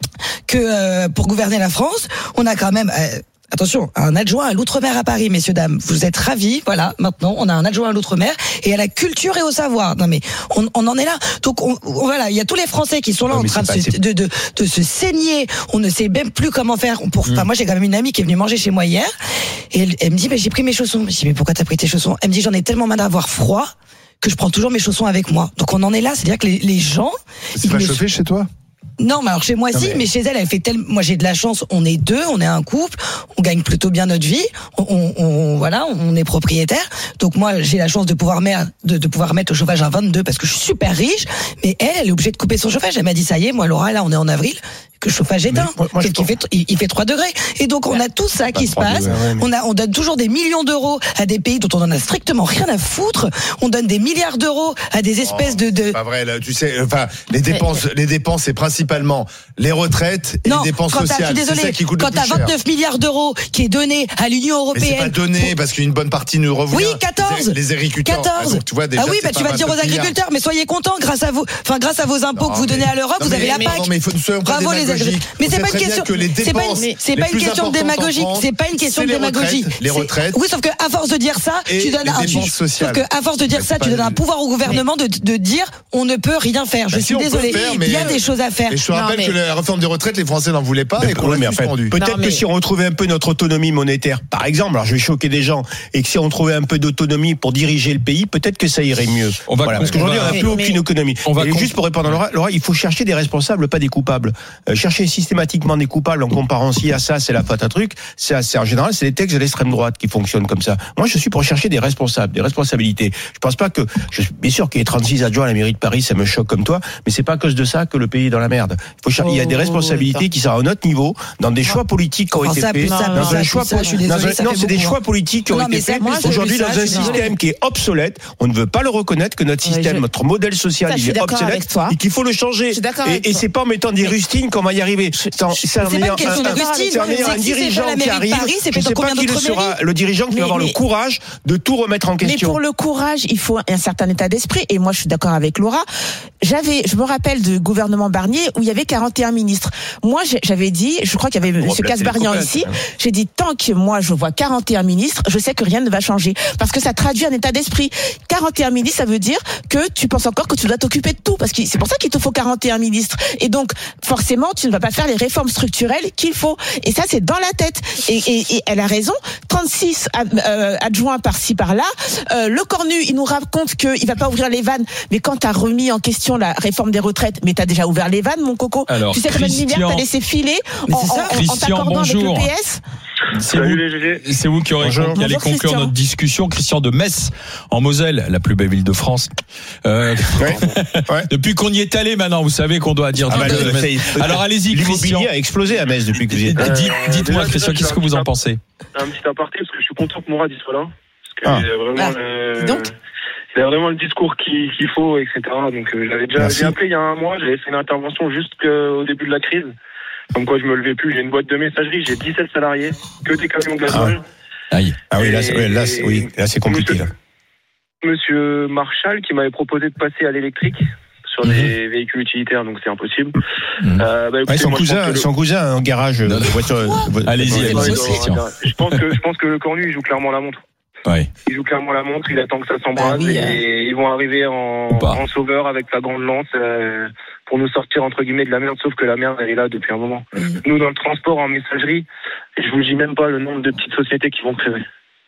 que euh, pour gouverner la France. On a quand même euh, attention, un adjoint à l'outre-mer à Paris, messieurs, dames. Vous êtes ravis, voilà. Maintenant, on a un adjoint à l'outre-mer et à la culture et au savoir. Non, mais on, on en est là. Donc, on, on- voilà, il y a tous les Français qui sont là Ouais, en mais train de c'est se, pas- de, de, de se saigner. On ne sait même plus comment faire. Pour, enfin, moi, j'ai quand même une amie qui est venue manger chez moi hier et elle, elle me dit, mais j'ai pris mes chaussons. Je dis, mais pourquoi t'as pris tes chaussons? Elle me dit, j'en ai tellement mal d'avoir froid que je prends toujours mes chaussons avec moi. Donc, on en est là. C'est-à-dire que les, les gens, C'est ils pas ne- chauffé chez toi? non, mais alors chez moi Non, si, mais- mais chez elle, elle fait tellement. Moi, j'ai de la chance. On est deux, on est un couple, on gagne plutôt bien notre vie. On, on, on- voilà, on est propriétaire. Donc moi, j'ai la chance de pouvoir mettre de, de pouvoir mettre le chauffage à vingt-deux parce que je suis super riche. Mais elle, elle est obligée de couper son chauffage. Elle m'a dit ça y est, moi Laura, là, on est en avril, que le chauffage est éteint. moi, moi, je Qu'il fait, il, il fait trois degrés. Et donc on a tout ça qui se trois passe. degrés, ouais, mais- On a, on donne toujours des millions d'euros à des pays dont on en a strictement rien à foutre. On donne des milliards d'euros à des espèces de, de C'est pas vrai, là, tu sais, enfin, les dépenses, les dépenses, c'est principalement les retraites et non, les dépenses quand t'as- je sociales. suis C'est ça désolée, qui coûte quand le t'as plus cher. vingt-neuf milliards d'euros qui est donné à l'Union Mais c'est européenne. pas donné parce qu'une bonne partie nous revient. Oui, quatorze. Les, les agriculteurs. quatorze. Ah, donc, tu vois, déjà, ah oui, c'est bah pas tu vas dire aux vingt-neuf milliards. agriculteurs, mais soyez contents, grâce à vous, enfin grâce à vos impôts Non, que vous donnez mais- à l'Europe, non, vous mais- avez la mais- P A C. non, mais il faut- ne soyons pas Bravo les démagogiques. agriculteurs. Mais On c'est sait pas une très bien question. que les C'est pas dépenses une, c'est les pas une plus question de importantes en démagogie. France, C'est pas une question c'est de les démagogie. retraites, les C'est- retraites. Oui, sauf que à force de dire ça, Et tu donnes les un. dépenses tu- sociales. Sauf que à force de dire Mais ça, c'est tu pas donnes un du- pouvoir au gouvernement de, de dire on ne peut rien faire. Je Bah, suis si, on peut désolée. faire, Il y a mais- des choses à faire. Et je te rappelle mais- que la réforme des retraites, les Français n'en voulaient pas Mais et qu'on oui, l'a mais enfin, suspendu. peut-être Non, mais- que si on retrouvait un peu notre autonomie monétaire, par exemple, alors je vais choquer des gens, et que si on trouvait un peu d'autonomie pour diriger le pays, peut-être que ça irait mieux. On va Voilà, con- parce qu'aujourd'hui, on on va- n'a plus mais- aucune économie. on va Et con- juste pour répondre à Laura, Laura, il faut chercher des responsables, pas des coupables. Euh, chercher systématiquement des coupables en comparant ci à ça, c'est la faute à truc. C'est, c'est en général, c'est les textes de l'extrême droite qui fonctionnent comme ça. Moi, je suis pour chercher des responsables, des responsabilités. Je pense pas que, je, bien sûr qu'il y ait trente-six adjoints à la mairie de Paris, ça me choque comme toi, mais c'est pas à cause de ça que le pays est dans la merde. Il faut cher- il y a des Oh, responsabilités qui sont à notre niveau, dans des choix politiques qui ont Enfin, été ça, faits, plus ça, dans plus un ça, choix plus ça, je suis dans un- désolée, ça non, fait c'est des beaucoup, choix hein. politiques qui ont Non, été mais ça, faits moi, je aujourd'hui fais ça, dans je un suis désolée. système qui est obsolète. On ne veut pas le reconnaître que notre Ouais, système, je- notre modèle social, Ça, je il suis est d'accord obsolète avec toi. et qu'il faut le changer. Je suis d'accord Et, avec et toi. c'est pas en mettant des rustines qu'on va va y arriver. C'est un, c'est un meilleur, un, un, c'est un, meilleur, un dirigeant qui arrive. Paris, je ne sais pas qui le sera, le dirigeant qui mais, va avoir mais, le courage de tout remettre en question. Mais pour le courage, il faut un certain état d'esprit. Et moi, je suis d'accord avec Laura. J'avais, je me rappelle du gouvernement Barnier où il y avait quarante et un ministres. Moi, j'avais dit, je crois qu'il y avait M. Kasbarian ici. J'ai dit, tant que moi, je vois quarante et un ministres, je sais que rien ne va changer. Parce que ça traduit un état d'esprit. quarante et un ministres, ça veut dire que tu penses encore que tu dois t'occuper de tout. Parce que c'est pour ça qu'il te faut quarante et un ministres. Et donc, forcément, tu ne vas pas faire les réformes structurelles qu'il faut. Et ça, c'est dans la tête. Et, et, et elle a raison. trente-six euh, adjoints par-ci, par-là. Euh, le Cornu, il nous raconte qu'il va pas ouvrir les vannes. Mais quand t'as remis en question la réforme des retraites, mais t'as déjà ouvert les vannes, mon coco. Alors, tu sais combien de milliards t'as laissé filer en, en, en, en t'accordant avec le P S? C'est vous, c'est vous qui, aurez, qui allez Bonjour, conclure Christian. Notre discussion. Christian de Metz, en Moselle, la plus belle ville de France. Euh, ouais. Ouais. Depuis qu'on y est allé maintenant, vous savez qu'on doit dire. Ah bah le, Metz. Alors allez-y, Christian. L'immobilier a explosé à Metz depuis que vous y êtes. Euh, Dites, dites-moi, déjà, Christian, qu'est-ce que vous en pensez? Un petit aparté, parce que je suis content que Mourad y soit là. Parce que ah. vraiment, ah. le, donc il a vraiment le discours qu'il, qu'il faut, et cetera. Donc euh, j'avais déjà j'ai appelé il y a un mois, j'avais fait une intervention juste au début de la crise. Comme quoi je me levais plus, j'ai une boîte de messagerie, j'ai dix-sept salariés, que des camions de gasoil. Ah, ah oui, là, c'est, là, c'est, oui, là c'est compliqué. Monsieur, là. Monsieur Marshall qui m'avait proposé de passer à l'électrique sur mm-hmm. des véhicules utilitaires, donc c'est impossible. Mm-hmm. Euh, bah, écoutez, ouais, son, moi, cousin, son le... cousin a un garage de voiture. Allez-y, allez-y, allez-y. Je pense que je pense que le Cornu il joue clairement la montre. Ouais. Il joue clairement la montre, il attend que ça s'embrase ah oui, et euh... ils vont arriver en, en sauveur avec sa grande lance euh, pour nous sortir entre guillemets de la merde, sauf que la merde elle est là depuis un moment. Mmh. Nous dans le transport, en messagerie, je vous dis même pas le nombre de petites sociétés qui vont crever.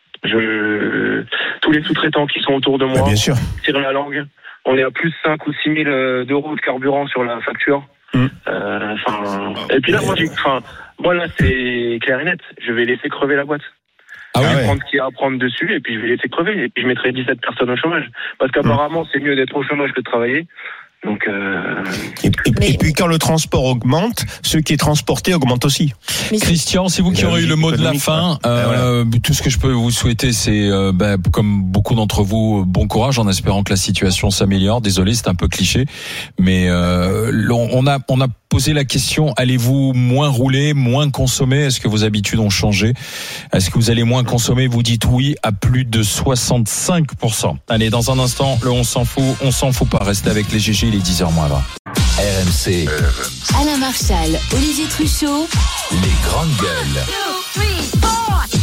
Je... Tous les sous-traitants qui sont autour de moi, bah, bien sûr. tirent la langue. On est à plus cinq ou six mille d'euros de carburant sur la facture. Mmh. Euh, et puis là, moi, j'ai, moi là c'est clair et net, je vais laisser crever la boîte. Ah je vais ouais. prendre ce qu'il y a à prendre dessus et puis je vais laisser crever et puis je mettrai dix-sept personnes au chômage parce qu'apparemment mmh. c'est mieux d'être au chômage que de travailler. Donc euh... et, et, mais... et puis quand le transport augmente, ceux qui est transporté augmentent aussi. Mais Christian, c'est vous qui aurez eu le mot de la fin. Euh, voilà. Tout ce que je peux vous souhaiter, c'est euh, bah, comme beaucoup d'entre vous, bon courage en espérant que la situation s'améliore. Désolé, c'est un peu cliché, mais euh, on a on a posé la question, allez-vous moins rouler, moins consommer? Est-ce que vos habitudes ont changé? Est-ce que vous allez moins consommer? Vous dites oui à plus de soixante-cinq pour cent. Allez, dans un instant, le on s'en fout, on s'en fout pas. Restez avec les G G, il est dix heures moins vingt. R M C. Alain Marchal, Olivier Truchot. Les grandes gueules. Two, three, four.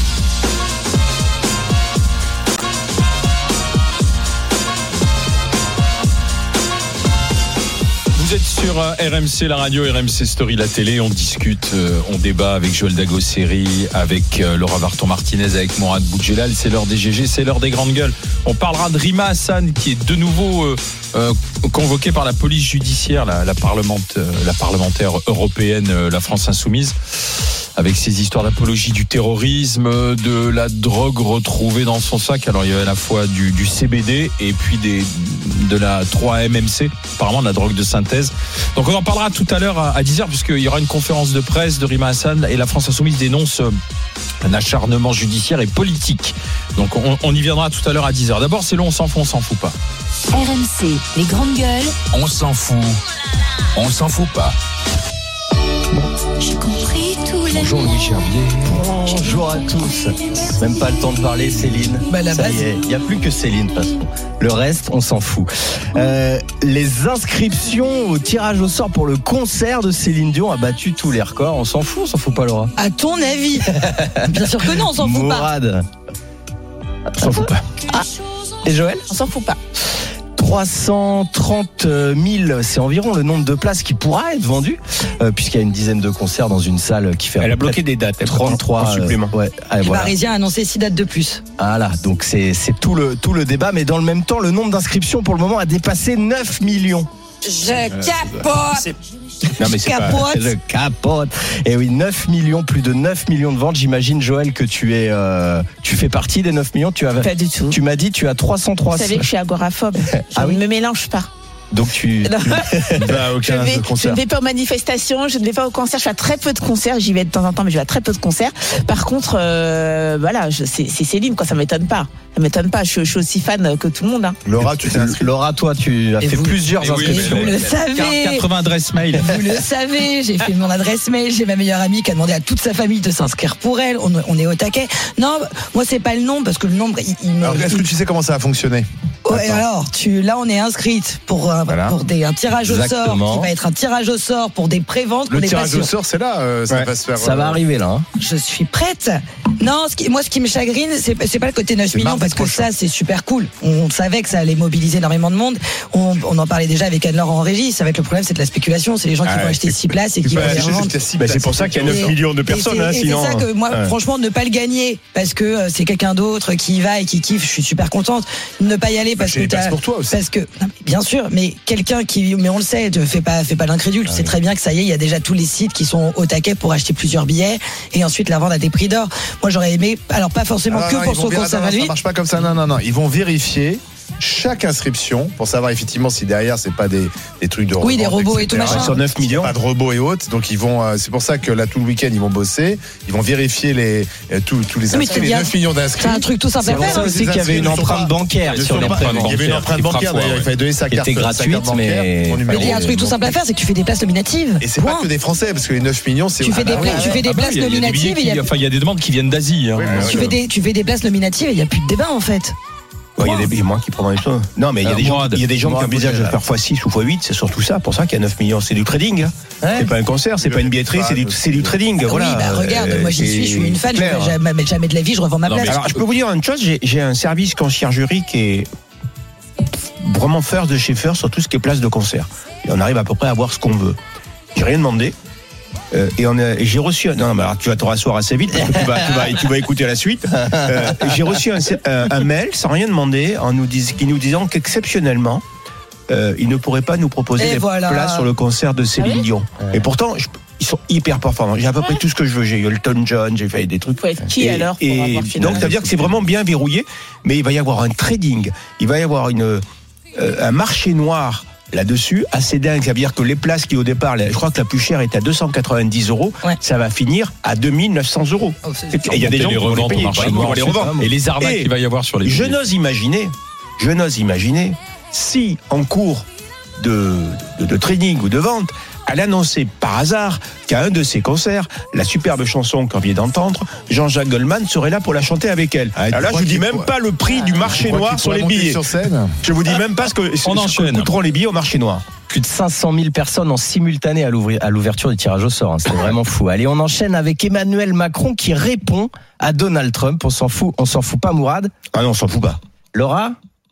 Vous êtes sur R M C, la radio, R M C Story, la télé. On discute, euh, on débat avec Joël Dagosseri, avec euh, Laura Varton-Martinez, avec Mourad Boudjelal. C'est l'heure des G G, c'est l'heure des grandes gueules. On parlera de Rima Hassan, qui est de nouveau euh, euh, convoquée par la police judiciaire, la, la, parlementaire, la parlementaire européenne, euh, la France Insoumise, avec ses histoires d'apologie du terrorisme, de la drogue retrouvée dans son sac. Alors il y avait à la fois du, du C B D et puis des, de la trois M M C, apparemment de la drogue de synthèse. Donc on en parlera tout à l'heure à dix heures, puisqu'il y aura une conférence de presse de Rima Hassan et la France Insoumise dénonce un acharnement judiciaire et politique. Donc on, on y viendra tout à l'heure à dix heures. D'abord c'est long, on s'en fout, on s'en fout pas. R M C, les grandes gueules. On s'en fout, on s'en fout pas. J'ai compris tous les Bonjour Louis Gerbier. Bonjour à tous. Même pas le temps de parler Céline. Bah la Ça base. y est, il n'y a plus que Céline de toute façon. Le reste, on s'en fout. Euh, les inscriptions au tirage au sort pour le concert de Céline Dion a battu tous les records. On s'en fout, on s'en fout pas Laura? À ton avis? Bien sûr que non, on s'en fout pas. Mourad. On s'en fout pas. Ah. Et Joël? On s'en fout pas. trois cent trente mille, c'est environ le nombre de places qui pourra être vendues, euh, puisqu'il y a une dizaine de concerts dans une salle qui fait. Elle a bloqué des dates. trente-trois en supplément. Euh, ouais, le voilà. Parisien a annoncé six dates de plus. Voilà, donc c'est c'est tout le tout le débat, mais dans le même temps, le nombre d'inscriptions pour le moment a dépassé neuf millions. Je capote. C'est... Non mais c'est capote. Pas, je capote. Et oui, neuf millions, plus de neuf millions de ventes. J'imagine Joël que tu es, euh, tu fais partie des neuf millions. Tu as, pas du tout. Tu m'as dit, tu as trois cent trois. Vous savez que je suis agoraphobe. Je ah oui. ne me mélange pas. Donc tu, Non. tu vas à Je, aucun vais, je concert. ne vais pas aux manifestations, je ne vais pas aux concerts, je vais à très peu de concerts, j'y vais de temps en temps, mais je vais à très peu de concerts. Par contre, euh, voilà, je, c'est, c'est Céline, quoi, ça m'étonne pas. Ça m'étonne pas, je, je suis aussi fan que tout le monde. Hein. Laura, tu t'es inscrit. Laura, toi, tu as Et fait vous- plusieurs Et oui, inscriptions. Vous le savez. quatre-vingts adresses mail. Vous le savez, j'ai fait mon adresse mail, j'ai ma meilleure amie qui a demandé à toute sa famille de s'inscrire pour elle. On, on est au taquet. Non, moi c'est pas le nombre parce que le nombre, il, il me. Alors, est-ce que tu sais comment ça a fonctionné? Ouais, alors, tu, là, on est inscrite pour, un- Voilà. pour des, un tirage au Exactement. sort qui va être un tirage au sort pour des préventes. Le on n'est pas tirage au sûr. sort, c'est là, euh, ça Ouais. va se faire. Ça va euh, arriver là. Hein. Je suis prête. Non, ce qui, moi, ce qui me chagrine, c'est, c'est pas le côté neuf C'est millions mardi parce que prochain. ça, c'est super cool. On savait que ça allait mobiliser énormément de monde. On, on en parlait déjà avec Anne-Laure en régie. Ça va être le problème, c'est de la spéculation. C'est les gens qui Ah vont ouais, acheter tu six peux- places et tu qui peux vont les acheter revendre. jusqu'à six Bah, places. c'est pour ça qu'il y a neuf Et- millions de Et personnes. c'est, Hein, et sinon, c'est ça que moi, ouais. franchement, ne pas le gagner parce que euh, c'est quelqu'un d'autre qui y va et qui kiffe, je suis super contente. Ne pas y aller parce J'ai que les places t'as- pour toi aussi. parce que non, mais bien sûr, mais quelqu'un qui, mais on le sait, tu fais pas, fais pas l'incrédule. Tu sais très bien que ça y est, il y a déjà tous les sites qui sont au taquet pour acheter plusieurs billets et ensuite la vendre à des prix d'or. Moi, j'aurais aimé, alors pas forcément Ah, que non, pour ils vont son ver- concert non, à non, lui. Ça marche pas comme ça. Non, non, non. Ils vont vérifier chaque inscription pour savoir effectivement si derrière c'est pas des, des trucs de Oui, des revente, robots et et tout cetera. machin. Sur neuf millions. Pas de robots et autres. Donc ils vont. euh, c'est pour ça que là tout le week-end ils vont bosser. Ils vont vérifier les euh, tous tous les Mais inscrits, c'est les bien. neuf millions d'inscrits. C'est un truc tout simple C'est à pour faire. ça hein. aussi qu'il y avait une inscrits ne sont empreinte pas- bancaire ne sur sont les pas- prêts Il y avait une bancaires empreinte qui bancaire. frappe, D'ailleurs, il ouais. fallait donner sa Qui carte. était sa carte gratuite, bancaire, mais- ton Mais numéro. il y a un truc tout simple à faire, c'est que tu fais des places nominatives. Et c'est Point. pas que des Français, parce que les neuf millions, c'est. Tu fais des Ah, pla- ouais, tu ouais. fais des Ah bah, places il y a des billets nominatives et il y qui- a- Enfin, il y a des demandes qui viennent d'Asie. hein. Oui, bien Tu sûr. fais des, tu fais des places nominatives et il n'y a plus de débat en fait. Ouais, il y a des, il y a moins qui prendront les choses. Non, mais il y a Alors, des gens, Mourad. il y a des gens qui Mourad, envisagent de Mourad. faire fois six ou fois huit, c'est surtout ça. Pour ça qu'il y a neuf millions. C'est du trading, hein. C'est pas un concert, c'est pas une billetterie, c'est du, c'est du trading. Voilà. Oui, bah regarde, Euh, moi j'y c'est suis, je suis une fan, je clair. vais jamais, jamais de la vie, je revends ma Non, place. mais Alors, je peux vous dire une chose, j'ai, j'ai un service conciergerie qui est vraiment first de chez First sur tout ce qui est place de concert. Et on arrive à peu près à voir ce qu'on veut. J'ai rien demandé. Euh, et, on a, et j'ai reçu un, non mais alors tu vas te rasseoir assez vite parce que tu vas, tu vas, tu vas écouter la suite. Euh, j'ai reçu un, un, un mail sans rien demander en nous dis, qui nous disant qu'exceptionnellement euh, ils ne pourraient pas nous proposer Et des voilà. places sur le concert de Céline Ah oui Dion. Et pourtant je- ils sont hyper performants. J'ai à peu près tout ce que je veux. J'ai eu Elton John, j'ai fait des trucs. Faut être qui Et- alors pour et avoir fait donc une- ça veut dire que c'est vraiment bien verrouillé, mais il va y avoir un trading, il va y avoir une euh, un marché noir là-dessus, assez dingue. Ça veut dire que les places qui au départ, je crois que la plus chère est à deux cent quatre-vingt-dix euros, Ouais. ça va finir à deux mille neuf cents euros. Oh, c'est- Et il y a des Et gens les qui vont les reventes au payer, marché qui vont noir, les c'est revendre. ça. Et les arnaques Et qu'il va y avoir sur les Je billets. n'ose imaginer, je n'ose imaginer si en cours de, de, de trading ou de vente, elle annonçait par hasard qu'à un de ses concerts, la superbe chanson qu'on vient d'entendre, Jean-Jacques Goldman serait là pour la chanter avec elle. Ah, et tu Alors là, je crois vous dis qu'il même pourrait- pas le prix du marché Tu crois noir qu'il sur les pourrait monter billets. sur scène. Je vous dis même pas ce que, ce On que enchaîne. coûteront les billets au marché noir. Plus de cinq cent mille personnes en simultané à l'ouvri- à l'ouverture du tirage au sort. hein. C'était vraiment fou. Allez, on enchaîne avec Emmanuel Macron qui répond à Donald Trump. On s'en fout, on s'en fout pas, Mourad. Ah non, on s'en fout pas. Laura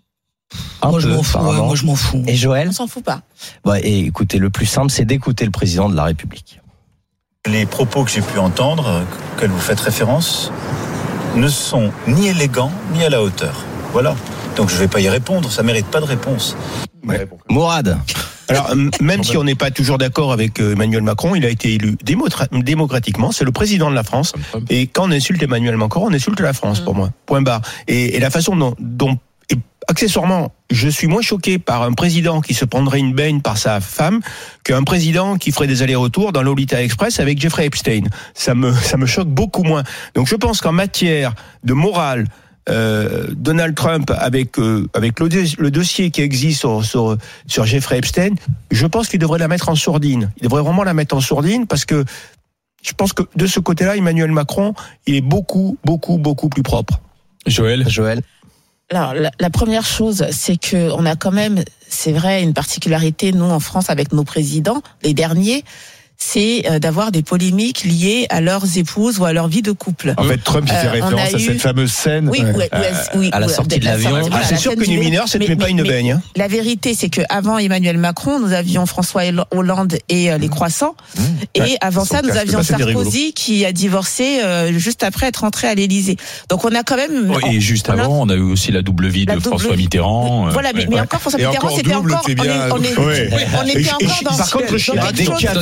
Un Moi je peu, m'en fous, ouais, apparemment. moi je m'en fous. Et Joël On s'en fout pas. Ouais, et écoutez, le plus simple, c'est d'écouter le président de la République. Les propos que j'ai pu entendre, euh, auxquels vous faites référence, ne sont ni élégants ni à la hauteur. Voilà. Donc je ne vais pas y répondre, ça mérite pas de réponse. Ouais. Mourad Alors, m- même si on n'est pas toujours d'accord avec euh, Emmanuel Macron, il a été élu démotra- démocratiquement, c'est le président de la France. Et quand on insulte Emmanuel Macron, on insulte la France, pour moi. Point barre. Et, et la façon dont, dont et accessoirement, je suis moins choqué par un président qui se prendrait une baigne par sa femme qu'un président qui ferait des allers-retours dans l'Olita Express avec Jeffrey Epstein. Ça me, ça me choque beaucoup moins. Donc je pense qu'en matière de morale, euh, Donald Trump avec euh, avec le, le dossier qui existe sur, sur sur Jeffrey Epstein, je pense qu'il devrait la mettre en sourdine. Il devrait vraiment la mettre en sourdine parce que je pense que de ce côté-là, Emmanuel Macron, il est beaucoup beaucoup beaucoup plus propre. Joël. Joël Alors, la, la première chose, c'est que on a quand même, c'est vrai, une particularité, nous, en France, avec nos présidents, les derniers, c'est euh, d'avoir des polémiques liées à leurs épouses ou à leur vie de couple. En fait, Trump, il fait Euh, on référence a à eu- cette fameuse scène. Oui, ouais, Euh, ouais, oui, à la ouais, sortie de la l'avion. sortie, Ah, c'est la sûr scène qu'une du vélo. mineure, ça te Mais- met pas mais- une mais baigne, hein. La vérité, c'est que avant Emmanuel Macron, nous avions François Hollande et euh, les croissants. Et Ouais, avant ça, son nous casque, avions ça, c'était Sarkozy qui a divorcé euh, juste après être rentré à l'Élysée. Donc on a quand même. Oh, et juste on a- avant, on a eu aussi la double vie La de double François vie. Mitterrand. Voilà, mais, Ouais. mais encore François Et Mitterrand, encore c'était double, encore. t'es On, bien- est, on, est, Ouais. on Et était je- encore et je- dans. par contre, je suis dans à quelque des chose- cavions. on était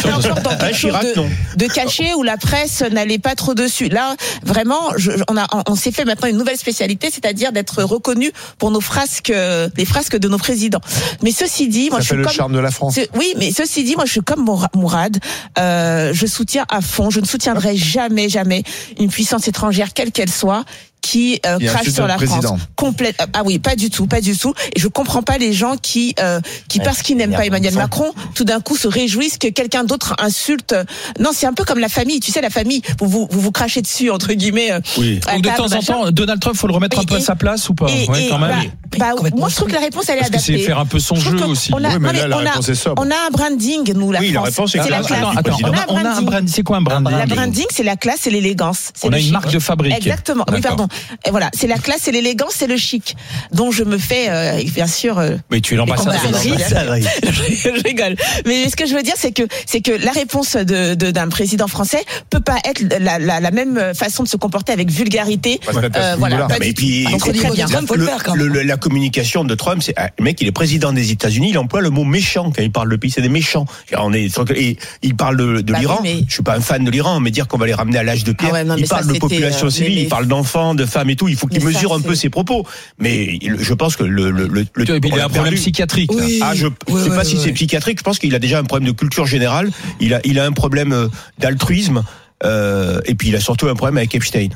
était encore dans quelque chose Chirac, de, non. de caché où la presse n'allait pas trop dessus. Là, vraiment, je, on a, on s'est fait maintenant une nouvelle spécialité, c'est-à-dire d'être reconnu pour nos frasques, euh, les frasques de nos présidents. Mais ceci dit, moi, Ça je fait suis le comme, charme de la France. c'est- oui, mais ceci dit, moi, je suis comme Moura- Mourad. Euh, je soutiens à fond. Je ne soutiendrai jamais, jamais une puissance étrangère, quelle qu'elle soit, qui euh, Qui crache insulte sur la notre France. président. Complète. Ah oui, pas du tout, pas du tout. Et je comprends pas les gens qui, euh, qui Ouais, parce qu'ils n'aiment c'est pas Emmanuel énervant. Macron, tout d'un coup se réjouissent que quelqu'un d'autre insulte. Non, c'est un peu comme la famille. Tu sais, la famille, vous vous, vous, vous crachez dessus entre guillemets. euh, Oui. à Donc de table, temps en machin. temps, Donald Trump, faut le remettre un peu à Et- sa place ou pas? Et, Ouais, et, quand même. bah, bah, moi, je trouve que la réponse, elle est Parce que adaptée. c'est faire un peu son Je trouve jeu que aussi. On a, Oui, mais non, là, la on a- réponse est sobre. on a un branding, nous, la Oui, la France. réponse est C'est la claire. classe. Attends, attends, on on a a, un on a un branding. branding. C'est quoi un branding? La branding, c'est la classe et l'élégance. C'est On le a une chic. marque de fabrique. Exactement. Oui, D'accord. pardon. Et voilà, c'est la classe et l'élégance, c'est le chic. Dont je me fais, euh, bien sûr. euh, Mais tu es l'ambassadeur. Et qu'on Ça arrive. je je rigole. Mais ce que je veux dire, c'est que c'est que la réponse de, de- d'un président français peut pas être la, la, la même façon de se comporter avec vulgarité. Pas se mettre à ce Euh, voilà, niveau-là. pas Mais du puis, tout. Donc, c'est au niveau très de bien. Trump, faut le faire, quand le- même. le- la communication de Trump, c'est ah, le mec, il est président des États-Unis, il emploie le mot méchant quand il parle de pays, c'est des méchants. Et, on est, et il parle de, de Bah oui, l'Iran. mais- Je suis pas un fan de l'Iran, mais dire qu'on va les ramener à l'âge de pierre. Ah ouais, non, il mais ça, parle de c'était, population euh, civile, mais- il parle d'enfants, de femmes et tout. Il faut qu'il Mais ça, mesure un c'est- peu ses propos. Mais il- je pense que le, le, le, le- Et puis, il on a l'a un problème perdu. psychiatrique. là. Oui. Ah, je Ouais, sais ouais, pas si ouais. c'est psychiatrique. Je pense qu'il a déjà un problème de culture générale. Il a, il a un problème euh, d'altruisme. Euh, et puis il a surtout un problème avec Epstein.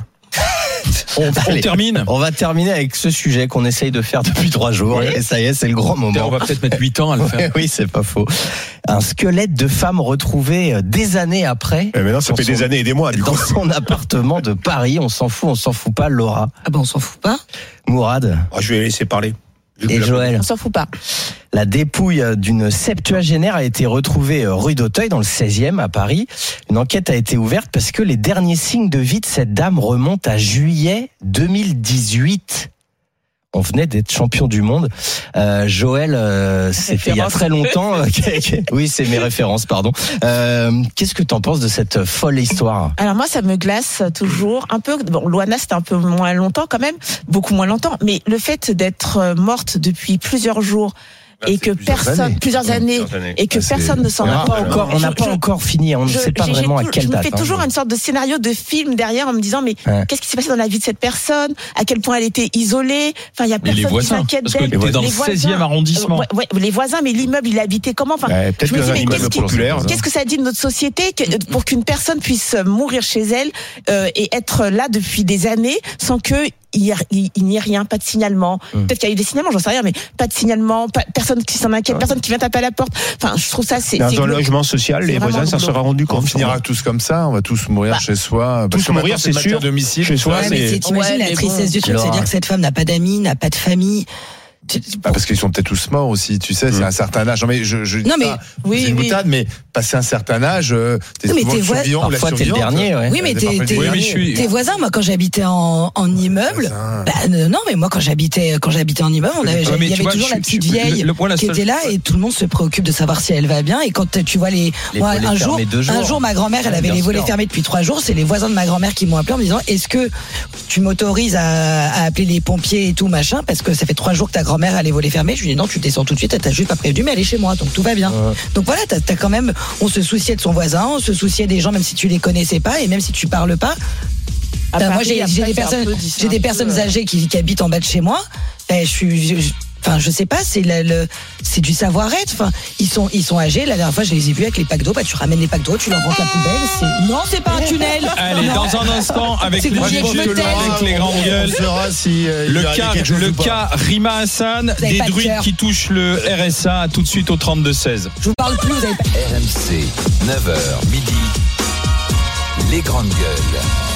On, on Allez. termine. On va terminer avec ce sujet qu'on essaye de faire depuis trois jours. Ouais. Et ça y est, c'est le grand On moment. va peut-être mettre huit ans à le faire. Oui, c'est pas faux. Un squelette de femme retrouvé des années après. Mais maintenant, ça Dans fait des son- années et des mois. Du Dans coup. son appartement de Paris. On s'en fout, on s'en fout pas, Laura. Ah ben on s'en fout pas. Mourad Ah, je vais laisser parler. et Joël. On s'en fout pas. La dépouille d'une septuagénaire a été retrouvée rue d'Auteuil, dans le seizième à Paris. Une enquête a été ouverte parce que les derniers signes de vie de cette dame remontent à juillet deux mille dix-huit. On venait d'être champion du monde. Euh, Joël, euh, c'était il y a très longtemps. Oui, c'est mes références, pardon. Euh, Qu'est-ce que tu en penses de cette folle histoire? Alors moi, ça me glace toujours un peu. Bon, Loana, c'était un peu moins longtemps quand même, beaucoup moins longtemps. Mais le fait d'être morte depuis plusieurs jours et que plusieurs personne, années. plusieurs années, Plusieurs années. et que Ah, c'est- personne ne s'en c'est rend rare, pas alors. encore. On n'a Je- pas je- encore fini. On ne je- sait pas j'ai- j'ai vraiment à tout- quelle je me date. fais hein. toujours une sorte de scénario de film derrière en me disant mais Ouais. qu'est-ce qui s'est passé dans la vie de cette personne, à quel point elle était isolée, enfin il y a Et personne les qui voisins, s'inquiète parce que d'elle. t'es dans le Les voisins, seizième arrondissement. euh, ouais, ouais, les voisins, mais l'immeuble il habitait comment, enfin Ouais, peut-être je me dans dis un mais immeuble qu'est-ce qui- populaire. qu'est-ce que ça dit de notre société que- pour qu'une personne puisse mourir chez elle euh, et être là depuis des années sans que il il n'y ait rien, pas de signalement. Hum. Peut-être qu'il y a eu des signalements, j'en sais rien, mais pas de signalement, pas, personne qui s'en inquiète, personne qui vient taper à la porte. Enfin, je trouve ça c'est Dans c'est un glauque. logement social, C'est les vraiment voisins s'en glauque. seraient rendus On compte. finira tous comme ça, on va tous mourir Bah, chez soi. Parce tous que mourir, maintenant, c'est une matière sûr. de domicile. Chez soi, Ouais, mais c'est- c'est- t'imagines Ouais, la mais tristesse bon. du truc, Laura. c'est-à-dire que cette femme n'a pas d'amis, n'a pas de famille. Tu- Bah, parce qu'ils sont peut-être tous morts aussi, tu sais, c'est un certain âge. Non, mais je, je dis Non, mais- ça, oui, c'est une oui. boutade, mais passé un certain âge, euh, t'es Oui, mais souvent t'es le voi- survivant ou la Parfois, t'es le survivante. dernier, ouais. Oui, mais Euh, t'es, parfois, t'es, le Oui, mais je dernier. suis- tes voisins, moi, quand j'habitais en, en immeuble, Voisins. bah, euh, non, mais moi, quand j'habitais, quand j'habitais en immeuble, on avait, Ouais, mais il y tu avait vois, toujours je la suis- petite je- vieille le- le- moi, la qui seule- était là et tout le monde se préoccupe de savoir si elle va bien. Et quand tu vois les, Les moi, volets un jour, fermés deux jours. un jour, ma grand-mère, elle Ouais, avait bien les volets sûr. fermés depuis trois jours. C'est les voisins de ma grand-mère qui m'ont appelé en me disant, est-ce que tu m'autorises à, à appeler les pompiers et tout, machin, parce que ça fait trois jours que ta grand-mère a les volets fermés. Je lui dis, non, tu descends tout de suite, elle t'a juste pas prévenu, mais elle est chez moi, donc tout va bien. Ouais. Donc voilà, t'as, t'as quand même, on se souciait de son voisin, on se souciait des gens, même si tu les connaissais pas, et même si tu parles pas. À Ben, moi, Paris, j'ai, après, j'ai des c'est un personnes, peu dit- j'ai des un peu, personnes euh, âgées qui, qui habitent en bas de chez moi. Ben, je suis, je- je- enfin, je sais pas, c'est le, le- c'est du savoir-être. Enfin, ils sont, ils sont âgés. La dernière fois, je les ai vus avec les packs d'eau. Bah, tu ramènes les packs d'eau, tu leur rentres la poubelle. C'est, non, c'est pas un tunnel. Allez, Non. dans un instant, avec C'est les, que Moi, je pense que Peut-être. Laura, avec les grandes on- gueules. On saura si euh, il Le y aura cas, quelque chose le ou pas. cas Rima Hassan, Vous avez des pas de druides cœur. qui touchent le R S A, tout de suite au trente-deux seize. Je vous parle plus. Vous avez pas... R M C, neuf heures midi. Les grandes gueules.